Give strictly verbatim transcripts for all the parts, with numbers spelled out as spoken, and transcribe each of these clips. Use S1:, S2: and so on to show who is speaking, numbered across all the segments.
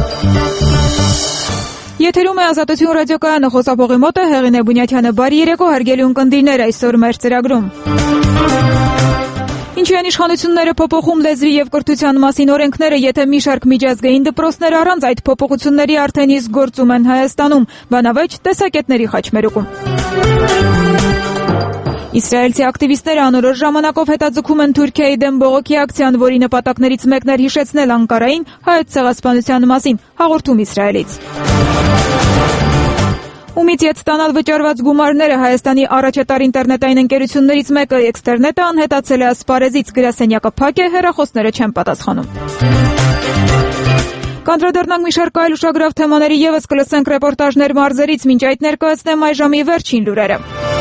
S1: Եթերում է Ազատություն ռադիոկայանը, խոսափողի մոտ է Հեղինե Բունյաթյանը։ Բարի երեկո, հարգելի ունկնդիրներ, այսօր մեր ծրագրում։ Ինչու են իշխանությունները փոփոխում լեզվի եւ կրթության մասին օրենքները, եթե մի շարք միջազգային դպրոցներ առանց այդ փոփոխությունների արդեն իսկ գործում են Հայաստանում։ Բանավեճ տեսակետների խաչմերուկում։ Իսրայելցի ակտիվիստները անորոշ ժամանակով հետաձգում են Թուրքիայի դեմ բողոքի ակցիան, որի նպատակներից մեկն էր հիշեցնել Անկարային հայոց ցեղասպանության մասին։ Հաղորդում Իսրայելից։ Ումից ետ ստանալ վճարված գումարները Հայաստանի առաջատար ինտերնետային ընկերություններից մեկը Էքստերնետը անհետացել է ասպարեզից, գրասենյակը փակ է, հեռախոսները չեն պատասխանում։ Կանդրադառնանք մի շարք այլ ուշագրավ թեմաների ևս, կլսենք ռեպորտաժներ մարզերից, մինչ այդ ներկայացնեմ այժմի վերջին լուրերը։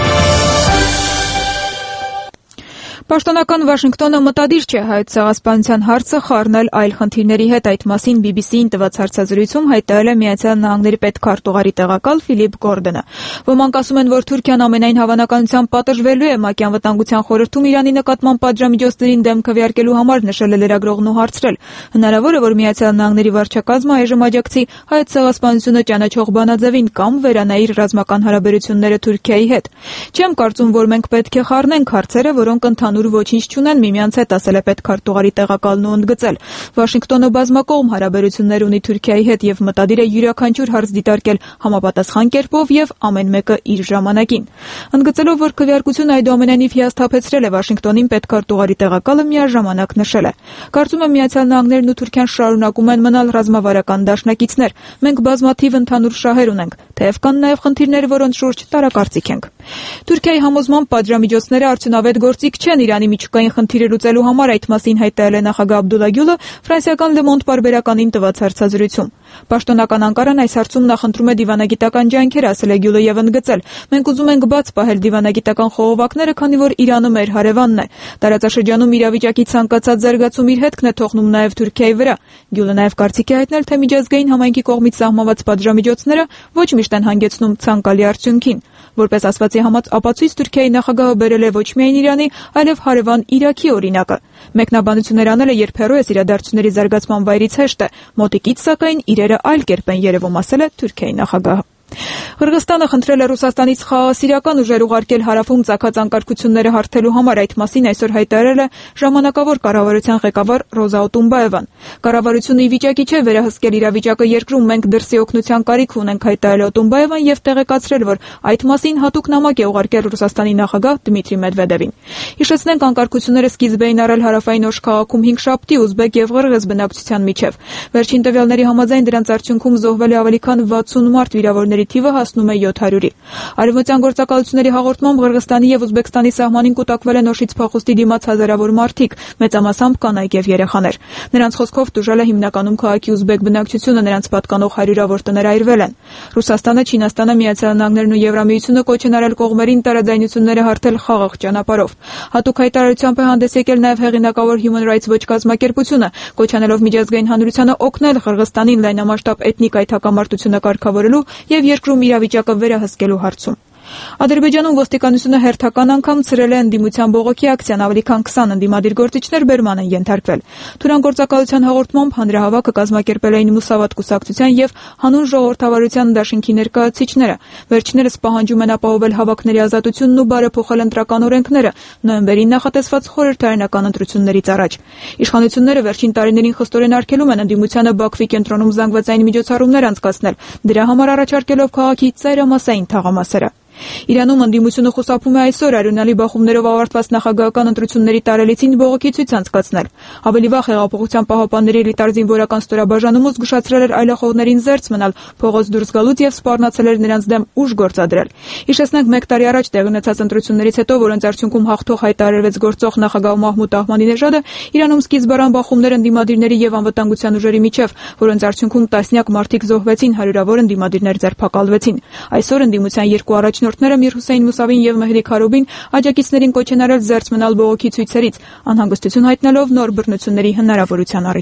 S1: Պաշտոնական Վաշինգտոնը մտադիր չէ հայոց ցեղասպանության հարցը խառնել այլ խնդիրների հետ, այդ մասին բի բի սի-ին տված հարցազրույցում հայտարարել է Միացյալ Նահանգների պետքարտուղարի տեղակալ Ֆիլիպ Գորդոնը։ Ոմանք ասում են, որ Թուրքիան ամենայն հավանականությամբ պատժվելու է ՄԱԿ-ի անվտանգության խորհրդում Իրանի նկատմամբ պատժամիջոցներին դեմ քվեարկելու համար, նշել է լրագրողն ու հարցրել. հնարավոր է, որ Միացյալ Նահանգների վարչակազմը այժմ աջակցի հայոց ցեղասպանությունը ճանաչող բանաձևին կամ վերանայի իր ռազմական հարաբերությունները Թուրքիայի հետ։ Չեմ կարծում, որ մենք պետք է խառնենք հարցերը, որոնք ընդհանուր ոչինչ չունեն միմյանց հետ, ասել է պետքարտուղարի տեղակալն ու ընդգծել. Վաշինգտոնը բազմակողմ հարաբերություններ ունի Թուրքիայի հետ եւ մտադիր է յուրաքանչյուր հարց դիտարկել համապատասխան կերպով եւ ամեն մեկը իր ժամանակին։ Ընդգծելով, որ քվեարկությունը այդուամենայնիվ հիասթափեցրել է Վաշինգտոնին, պետքարտուղարի տեղակալը միաժամանակ նշել է. Կարծում եմ Միացյալ Նահանգներն ու Թուրքիան շարունակում են մնալ ռազմավարական դաշնակիցներ։ Մենք բազմաթիվ ընդհանուր շահեր ունենք, թեև կան նաեւ խնդիրներ, որոնց շուրջ տարակարծիք ենք։ Թուրքիայի համոզմամբ պատժամիջոցները արդյունավետ գործիք չեն Իրանի միջուկային խնդիրը լուծելու համար, այդ մասին հայտարարել է նախագահ Աբդուլլա Գյուլը ֆրանսիական Le Monde պարբերականին տված հարցազրույցում։ Պաշտոնական Անկարան այս հարցում նախընտրում է դիվանագիտական ջանքեր, ասել է Գյուլը եւ ընդգծել. մենք ուզում ենք բաց պահել դիվանագիտական խողովակները, քանի որ Իրանը մեր հարևանն է։ Տարածաշրջանում իրավիճակի ցանկացած զարգացում իր հետքն է թողնում նաեւ Թուրքիայի վրա։ Գյուլը նաեւ կարծիք է հայտնել, թե միջազգային համայնքի կողմից սահմանված պատժամիջոցները ոչ միշտ են հանգեցնում ցանկալի արդյունքին։ Որպես ասվածի համաձ ապացույց Թուրքիայի նախագահը բերել է ոչ միայն Իրանի, այլև հարևան Իրաքի օրինակը։ Մեկնաբանություններ անել է, երբ հեռու ես իրադարձությունների զարգացման վայրից հեշտ է, մոտիկից սակայն իրերը այլ կերպ են երևում, ասել է Թուրքիայի նախագահը։ Ղրղստանը խնդրել է Ռուսաստանից խաղաղասիրական ուժեր ուղարկել հարավում ծագած անկարգությունները հարթելու համար, այդ մասին այսօր հայտարարել է ժամանակավոր կառավարության ղեկավար Ռոզա Օտունբաևան։ Կառավարությունը ի վիճակի չէ վերահսկել իրավիճակը երկրում, մենք դրսի օգնության կարիք ունենք, հայտարարել Օտունբաևան եւ տեղեկացրել, որ այդ մասին հատուկ նամակ է ուղարկել Ռուսաստանի նախագահ Դմիտրի Մեդվեդևին։ Հիշեցնենք, անկարգությունները սկիզբ էին առել հարավային Օշ քաղաքում հինգշաբթի ուզբեկ եւ ղրղըզ բնակչության միջև։ Վերջին տվյալների համաձայն դրանց արդյունքում զոհվել է ավելի քան վաթսուն մարդ, վիրավորների թիվը հասնում է յոթ հարյուրի։ Արևմտյան գործակալությունների հաղորդմամբ Ղրղստանի եւ Ուզբեկստանի սահմանին կուտակվել են Օշից փախուստի դիմաց հազարավոր մարդիկ, մեծամասամբ կանայք եւ երեխաներ։ Նրանց խոսքով տուժել է հիմնականում քաղաքի ուզբեկ բնակչությունը, նրանց պատկանող հարյուրավոր տներ այրվել են։ Ռուսաստանը, Չինաստանը, Միացյալ Նահանգներն ու Եվրամիությունը կոչ են արել կողմերին տարաձայնությունները հարթել խաղաղ ճանապարհով։ Հատուկ հայտարարությամբ է հանդես եկել նաեւ հեղինակավոր Human Rights Watch կազմակերպությունը, կոչ անելով միջազգային հանրությանը օգնել Ղրղստանին լայնամասշտաբ էթնիկ այդ հակամարտությունը կարգավորելու եւ երկրում իրավիճակը վերահսկելու հարցում։ Ադրբեջանում ոստիկանությունը հերթական անգամ ցրել է ընդդիմության բողոքի ակցիան, ավելի քան քսան ընդդիմադիր գործիչներ բերման են ենթարկվել։ Թուրան գործակալության հաղորդմամբ հանրահավաքը կազմակերպել էին Մուսավատ կուսակցության եւ հանուն ժողովրդավարության դաշինքի ներկայացուցիչները։ Վերջիններս պահանջում են ապահովել հավաքների ազատությունն ու բարեփոխել ընտրական օրենքները նոյեմբերին նախատեսված խորհրդարանական ընտրություններից առաջ։ Իշխանությունները վերջին տարիներին խստորեն արգելում են ընդդիմությանը Բաքվի կենտրոնում զանգվածային միջոցառումներ անցկացնել, դրա համար առաջարկելով քաղաքի ծայրամասային թաղամասերը։ Իրանում ընդդիմությունը խուսափում է այսօր արյունալի բախումներով ավարտված նախագահական ընտրությունների տարելիցին բողոքի ցույց անցկացնել։ Ավելի վաղ Հեղափոխության պահապանների էլիտար զինվորական ստորաբաժանումը զգուշացրել էր այլախոհներին զերծ մնալ, փողոց դուրս գալուց եւ սպառնացել էր նրանց դեմ ուժ գործադրել։ Հիշեցնենք, մեկ տարի առաջ տեղի ունեցած ընտրություններից հետո, որոնց արդյունքում հաղթող հայտարարվեց գործող նախագահ Մահմուդ Ահմադինեժադը, Իրանում սկիզբ առան բախումներ ընդդիմադիրների եւ անվտանգության ուժերի միջև, որոնց արդյունքում տասնյակ մարդիկ զոհվեցին, հարյուրավոր ընդդիմադիրներ ձերբակալվեցին։ Այսօր ընդդիմության երկու առաջնորդները Միր Հուսեյն Մուսավին եւ Մեհդի Քարոբին աջակիցներին կոչ են արել զերծ մնալ բողոքի ցույցերից, անհանգստություն հայտնելով նոր բռնությունների հնարավորության առիթով։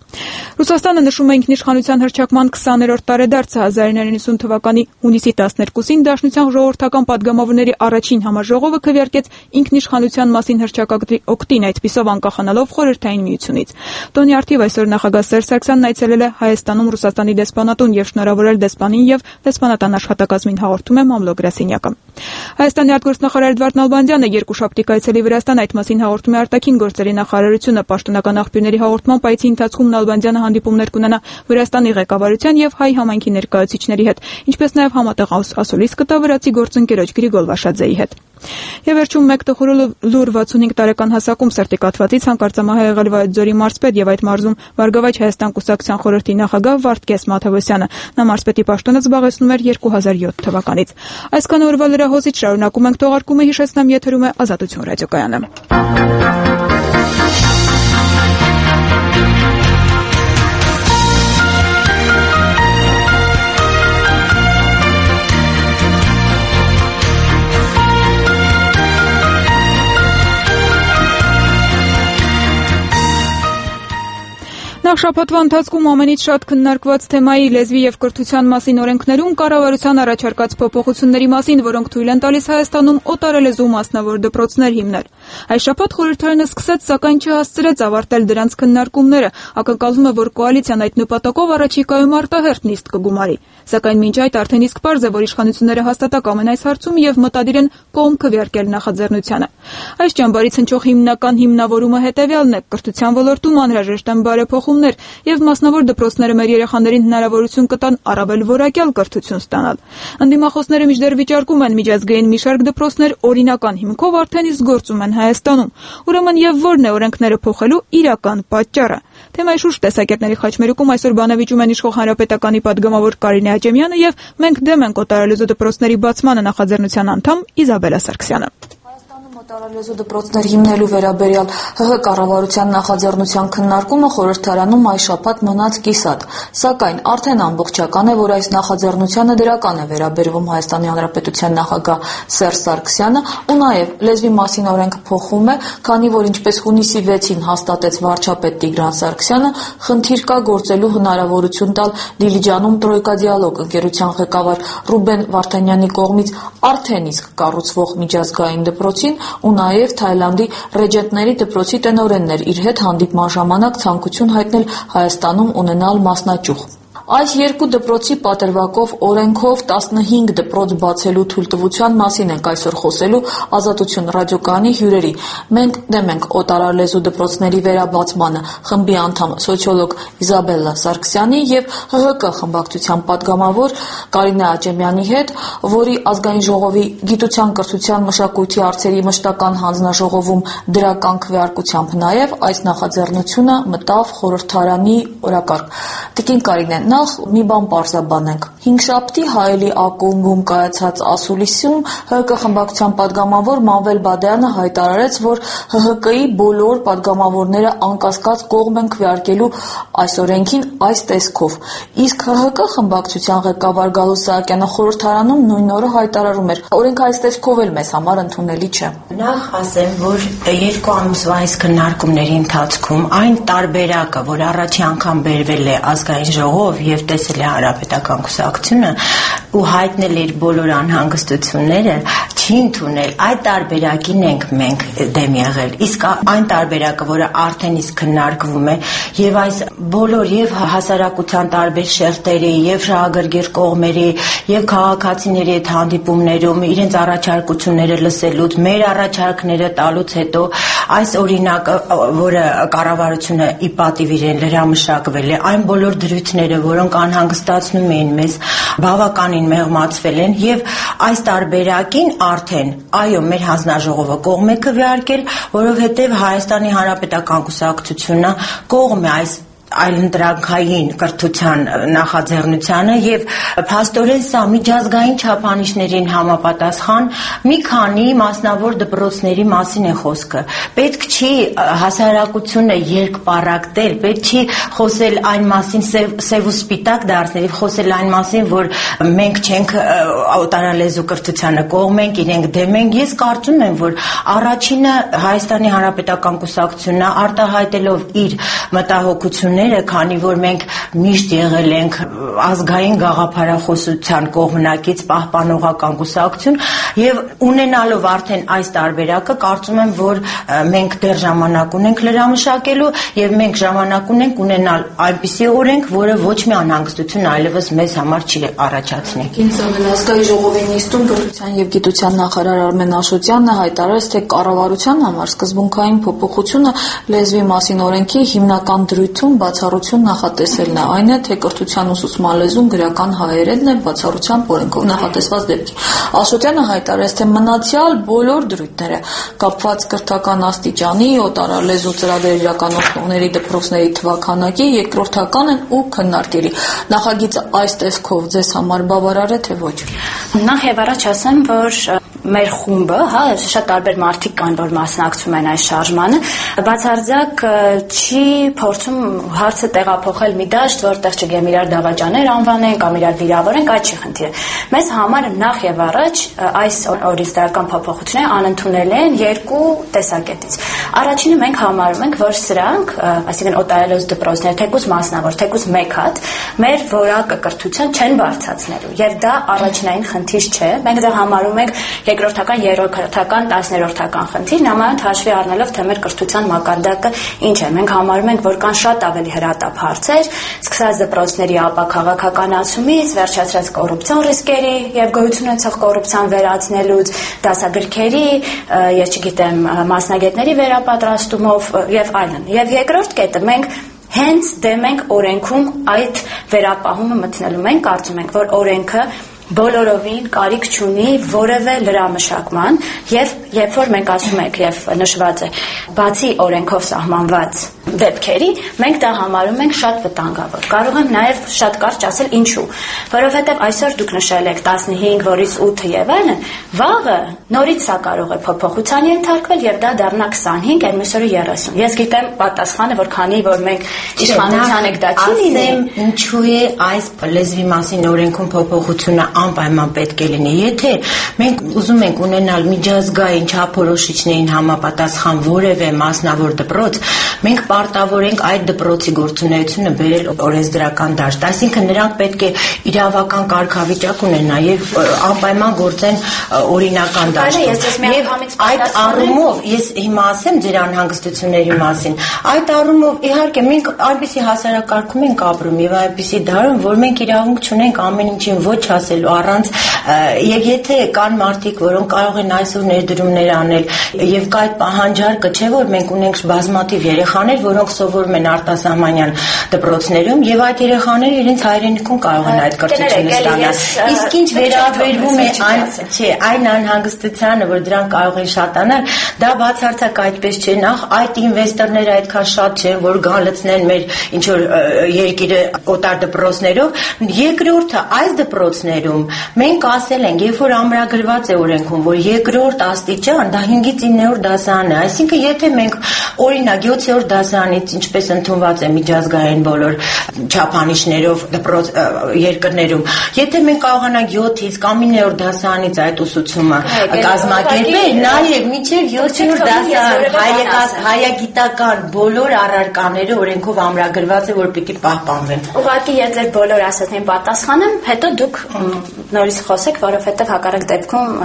S1: Ռուսաստանը նշում է ինքնիշխանության հռչակման քսաներորդ տարեդարձը հազար իննսուն իննսուն թվականի հունիսի տասներկուսին Դաշնության ժողովրդական падգամավորների առաջին համաժողովը քվեարկեց ինքնիշխանության մասին հռչակագրի օգտին, այդպիսով անկախանալով Խորհրդային Միությունից։ Տոնի առթիվ այսօր նախագահ Սերժ Սարգսյանն այցելել է Հայաստանում Ռուսաստանի դեսպանատուն եւ շնորհավորել դեսպանին եւ դեսպանատան աշխատակազմին, հաղորդում է Մամլո գրասենյակը։ Հայաստանի արտգործնախարար Էդվարդ Նալբանդյանը երկուշաբթի կայցելի Վրաստան, այդ մասին հաղորդում է արտաքին գործերի նախարարությունը։ Պաշտոնական աղբյուրների հաղորդմամբ այցի ընթացքում Նալբանդյանը հանդիպումներ կունենա Վրաստանի ղեկավարության եւ հայ համայնքի ներկայացուցիչների հետ, ինչպես նաեւ համատեղ ասուլիս կտա վրացի գործընկերոջ Գրիգոր Վաշաձեի հետ։ Եվ վերջում մեկ տխուր լուր վաթսունհինգ տարեկան հասակում սերտիկատվածից հանկարծամահ է եղել Վայոց-Ձորի մարզպետ եւ այդ մարզում Վարգավաճ Հայաստան կուսակցության խորհրդի նախագահ Վարդգես Մաթևոսյանը։ Նա մարզպետի պաշտոնը զբաղեցնում էր երկու հազար յոթ թվականից։ Այսքան օրվա լրահոսից շարունակում ենք թողարկումը, հիշեցնեմ, եթերում է Ազատություն ռադիոկայանը։ Նախ շաբաթվա ընթացքում ամենից շատ քննարկված թեմայի լեզվի եւ կրթության մասին օրենքներում կառավարության առաջարկած փոփոխությունների մասին, որոնք թույլ են տալիս Հայաստանում օտարալեզու մասնավոր դպրոցներ հիմնել։ Այս շաբաթ խորհրդարանը սկսեց, սակայն չհասցրեց ավարտել դրանց քննարկումները։ Ակնկալվում է, որ կոալիցիան այդ նպատակով առաջիկայում արտահերթ նիստ կգումարի։ Սակայն մինչ այդ արդեն իսկ պարզ է, որ իշխանությունները հաստատակամ են այս հարցում եւ մտադիր են կողմ քվեարկել նախաձեռնությանը։ Այս ճամբարից հնչող հիմնական հիմնավորումը հետեւյալն է. կրթության ոլորտում անհրաժեշտ են բարեփոխումներ եւ մասնավոր դպրոցները մեր երեխաներին հնարավորություն կտան առավել որակյալ կրթություն ստանալ։ Ընդդիմախոսները մինչդեռ վիճարկում են միջազգային մի շարք դպրոցներ օրինական հիմքով արդեն իսկ գործում են Հայաստանում։ Ուրեմն եւ ո՞րն է օրենքները փոխելու իրական պատճառը։ Թեմայի շուրջ տեսակետների խաչմերուկում այսօր բանավիճում են իշխող Հանրապետականի падգամավոր Կարինե Աճեմյանը եւ մենք դեմ ենք օտարալեզու դպրոցների բացմանը նախաձեռնության անդամ Իզաբելլա Սարգսյանը։
S2: Օտարալեզու դպրոցներ հիմնելու վերաբերյալ ՀՀ կառավարության նախաձեռնության քննարկումը խորհրդարանում այս շաբաթ մնաց կիսատ, սակայն արդեն ամբողջական է, որ այս նախաձեռնությանը դրական է վերաբերվում Հայաստանի Հանրապետության նախագահ Սերժ Սարգսյանը ու նաև լեզվի մասին օրենքը փոխվում է, քանի որ ինչպես հունիսի վեցին հաստատեց վարչապետ Տիգրան Սարգսյանը, խնդիր կա գործելու հնարավորություն տալ Դիլիջանում Տրոյկա դիալոգ ընկերության ղեկավար Ռուբեն Վարդանյանի կողմից արդեն իսկ կառուցվող միջազգային դպրոցին ու նաև Թայլանդի ռեջենտների դպրոցի տնօրենն էր իր հետ հանդիպման ժամանակ ցանկություն հայտնել Հայաստանում ունենալ մասնաճյուղ։ Այս երկու դպրոցի պատրվակով օրենքով տասնհինգ դպրոց բացելու թույլտվության մասին ենք այսօր խոսելու Ազատություն ռադիոկայանի հյուրերի։ Մենք դեմ ենք օտարալեզու դպրոցների վերաբացմանը, խմբի անդամ սոցիոլոգ Իզաբելլա Սարգսյանի եւ ՀՀԿ խմբակցության падգամավոր Կարինե Աճեմյանի հետ, որի ազգային ժողովի գիտության, կրթության, մշակույթի հարցերի մշտական հանձնաժողովում դրական քվեարկությամբ նաև այս նախաձեռնությունը մտավ խորհրդարանի օրակարգ։ Տիկին Կարինե, նախ մի բան պարզաբանենք։ Հինգշաբթի Հայելի ակումբում կայացած ասուլիսում ՀՀԿ խմբակցության падգամավոր Մանվել Բադայանը հայտարարեց, որ ՀՀԿ-ի բոլոր падգամավորները անկասկած կողմ են քվեարկելու այս օրենքին այս տեսքով։ Իսկ ՀՀԿ խմբակցության ղեկավար Գալուստ Սահակյանը խորհրդարանում նույն օրը հայտարարում էր. օրենքը այս տեսքով էլ մեզ համար ընդունելի չէ։
S3: Նախ ասեմ, որ երկու ամսվա այս քննարկումների ընթացքում այն տարբերակը, որ առաջի անգամ բերվել է ազգային ժողով եւ տեսել է Հանրապետական կուսակցությունը ու հայտնել իր բոլոր անհանգստությունները, չի ընդունել, այդ տարբերակին ենք մենք դեմ եղել։ Իսկ այն տարբերակը, որը արդեն իսկ քննարկվում է եւ այս բոլոր եւ հասարակության տարբեր շերտերի եւ շահագրգիռ կողմերի եւ քաղաքացիների հետ հանդիպումներում իրենց առաջարկությունները լսելուց, մեր առաջարկները տալուց հետո այս օրինակը, որը կառավարությունը ի պատիվ իրեն լրամշակվել է, այն բոլոր դրույթները, որոնք անհանգստացնում էին մեզ, բավականին մեղմացվել են եւ այս տարբերակին արդեն այո մեր հանձնաժողովը կողմ է քվեարկել, որովհետեւ Հայաստանի Հանրապետական կուսակցությունը կողմ է այս այլընտրանքային կրթության նախաձեռնությանը եւ փաստորեն սա միջազգային չափանիշներին համապատասխան մի քանի մասնավոր դպրոցների մասին է խոսքը։ Պետք չի հասարակությունը երկպառակտել, պետք չի խոսել այն մասին սև ու սպիտակ դարձնել, խոսել այն մասին, որ մենք չենք օտարալեզու կրթությանը կողմ ենք, իրենք դեմ են։ Ես կարծում եմ, որ առաջինը Հայաստանի Հանրապետական կուսակցությունը արտահայտելով իր մտահոգությունները դեպքերը, քանի որ մենք միշտ եղել ենք ազգային գաղափարախոսության կողմնակից պահպանողական կուսակցություն եւ ունենալով արդեն այս տարբերակը կարծում եմ, որ մենք դեռ ժամանակ ունենք լրամշակելու եւ մենք ժամանակ ունենք ունենալ այնպիսի օրենք, որը ոչ մի անհանգստություն այլևս մեզ համար չի առաջացնի։
S2: Ինձ ազգային ժողովի նիստում կրթության եւ գիտության նախարար Արմեն Աշոտյանը հայտարարեց, թե կառավարության համար սկզբունքային փոփոխությունը լեզվի մասին օրենքի հիմնական դրույթում բացառություն նախատեսելն է, այն է, թե կրթության ուսուցման լեզուն գրական հայերենն է բացառությամբ օրենքով նախատեսված դեպքի։ Աշոտյանը հայտարարեց, թե մնացյալ բոլոր դրույթները կապված կրթական աստիճանի, օտարալեզու ծրագրեր իրականացնողների դպրոցների թվաքանակի երկրորդական են ու քննարկելի։ Նախագիծը այս տեսքով ձեզ համար բավարար է, թե ոչ։
S4: Նախ եւ առաջ ասեմ, որ մեր խումբը, հա, շատ տարբեր մարդիկ կան, որ մասնակցում են այս շարժմանը, բացարձակ չի փորձում հարցը տեղափոխել մի դաշտ, որտեղ չգիտեմ իրար դավաճաներ անվանեն կամ իրար վիրավորենք, այդ չի խնդիրը։ Մեզ համար նախ եւ առաջ այս օրենսդրական փոփոխությունները անընդունել են երկու տեսակետից։ Առաջինը մենք համարում ենք, որ սրանք, այսինքն օտարալեզու դպրոցները, թեկուզ մասնավոր, թեկուզ մեկ հատ, մեր որակը կրթության չեն բարձրացնելու, եւ դա առաջնային խնդիր չէ։ Մենք դա համարում ենք երկրորդական, երրորդական, տասներորդական խնդիր, նամանդ հաշվի առնելով, թե մեր կրթության մակարդակը ինչ է։ Մենք համարում ենք, որ կան շատ ավելի հրատապ հարցեր, սկսած դպրոցների ապաքաղաքականացումից, վերջացրած կոռուպցիոն ռիսկերի եւ գոյություն ունեցող կոռուպցիան վերացնելուց, դասագրքերի, ես չգիտեմ, մասնագետների վերապատրաստումով եւ այլն։ Եվ երկրորդ կետը մենք հենց դեմ ենք օրենքում այդ վերապահումը մտնելու։ Մենք կարծում ենք, որ օրենքը բոլորովին կարիք չունի որևէ լրամշակման եւ երբ որ մենք ասում ենք եւ նշված է բացի օրենքով սահմանված դեպքերի, մենք դա համարում ենք շատ վտանգավոր։ Կարող եմ նաեւ շատ կարճ ասել ինչու, որովհետեւ այսօր դուք նշել եք տասնհինգ, որից ութը եւ այլն, վաղը նորից սա կարող է փոփոխության ենթարկվել եւ դա դառնա քսանհինգ, այն մյուսը երեսուն։ Ես գիտեմ պատասխանը, որ քանի որ մենք իշխանության եք դա չի լինի,
S3: ինչու է այս լեզվի մասին օրենքում փոփոխությունը անպայման պետք է լինի։ Եթե մենք ուզում ենք ունենալ միջազգային չափորոշիչներին համապատասխան որևէ մասնավոր դպրոց, մենք պարտավոր ենք այդ դպրոցի գործունեությունը բերել օրենսդրական դաշտ։ Այսինքն նրանք պետք է իրավական կարգավիճակ ունենան եւ անպայման գործեն օրինական դաշտում։ Եվ այդ առումով ես հիմա ասեմ ձեր անհանգստությունների մասին։ Այդ առումով իհարկե մենք այնպիսի հասարակարգում ենք ապրում եւ այնպիսի դարում, որ մենք իրավունք չունենք ամեն ինչին ոչ ասելու առանց եւ եթե կան մարդիկ, որոնք կարող են այսօր ներդրումներ անել եւ կա այդ պահանջարկը, չէ՞ որ մենք ունենք բազմաթիվ երեխաներ, որոնք սովորում են արտասահմանյան դպրոցներում եւ այդ երեխաները իրենց հայրենիքում կարող են այդ կրթությունը ստանալ։ Իսկ ինչ վերաբերվում է այն, չէ, այն անհանգստությանը, որ դրանք կարող են շատանալ, դա բացարձակ այդպես չէ։ Նախ այդ ինվեստորները այդքան շատ չեն, որ գան լցնեն մեր ինչ որ երկիրը օտար դպրոցներով։ Երկրորդը այս դպրոցներում մենք ասել ենք, երբ որ ամրագրված է օրենքում, որ երկրորդ աստիճան դա հինգից իններորդ դասարանն է, այսինքն եթե մենք օրինակ յոթերորդ դասարանից ինչպես ընդունված է միջազգային բոլոր չափանիշներով դպրոց երկրներում, եթե մենք կարողանանք յոթից կամ իններորդ դասարանից այդ ուսուցումը կազմակերպել, նաև մինչև յոթերորդ դասարան հայագիտական բոլոր առարկաները օրենքով ամրագրված է, որ պիտի պահպանվեն։
S4: Ուղղակի ես ձեր բոլոր ասածներին պատասխանեմ, հետո դուք նորից խոսեք, որովհետև հակառակ դեպքում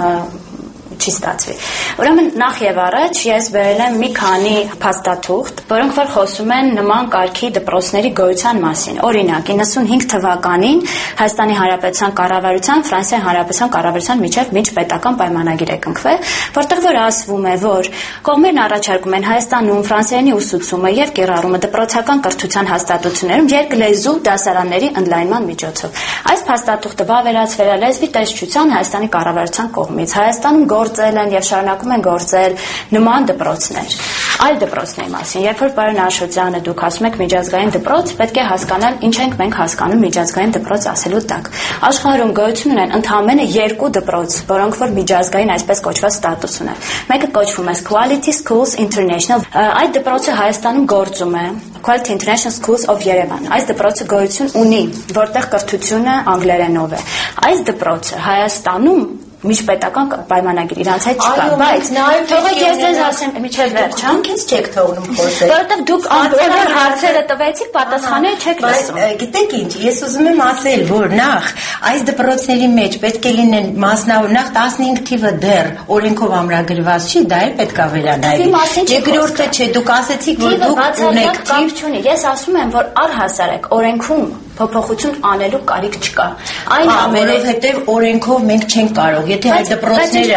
S4: չի ստացվի։ Ուրեմն նախ եւ առաջ ես բերել եմ մի քանի փաստաթուղթ, որոնք որ խոսում են նման կարգի դպրոցների գոյության մասին։ Օրինակ, իննսունհինգ թվականին Հայաստանի Հանրապետության կառավարության, Ֆրանսիայի Հանրապետության կառավարության միջև միջպետական պայմանագիր է կնքվել, որտեղ որ ասվում է, որ կողմերն առաջարկում են Հայաստանում Ֆրանսերենի ուսուցումը եւ կիրառումը դպրոցական կրթության հաստատություններում երկլեզու դասարանների ընդլայնման միջոցով։ Այս փաստաթուղթը վավերացվել է լեզվի տեսչության Հայաստանի կառավարության կողմից։ Հայաստանում գործել են եւ շարունակում են գործել նման դպրոցներ։ Այլ դպրոցների մասին, երբ որ պարոն Աշոտյանը դուք ասում եք միջազգային դպրոց, պետք է հասկանալ ինչ ենք մենք հասկանում միջազգային դպրոց ասելու տակ։ Աշխարհում գոյություն ունեն ընդամենը երկու դպրոց, որոնք որ միջազգային այսպես կոչված ստատուս ունեն։ Մեկը կոչվում է Quality Schools International։ Այդ դպրոցը Հայաստանում գործում է Quality International Schools of Yerevan։ Այս դպրոցը գոյություն ունի, որտեղ կրթությունը անգլերենով է։ Այս դպրոցը Հայաստանում միջպետական պայմանագիր իրանց հետ չկա, բայց թողեք ես ձեզ ասեմ միջև վերջ, հա։
S3: Ինձ չեք թողնում խոսել։
S4: Որովհետև դուք բոլոր հարցերը տվեցիք, պատասխանները չեք լսում։
S3: Գիտեք ինչ, ես ուզում եմ ասել, որ նախ այս դպրոցների մեջ պետք է լինեն մասնավոր նախ տասնհինգ թիվը դեռ օրենքով ամրագրված չի, դա էլ պետք է վերանայվի։ Երկրորդը չէ, դուք ասեցիք, որ դուք ունեք
S4: թիվ չունի։ Ես ասում եմ, որ առհասարակ օրենքում փոփոխություն անելու կարիք չկա։
S3: Այն ամենովհետև օրենքով մենք չենք կարող, եթե այդ դպրոցները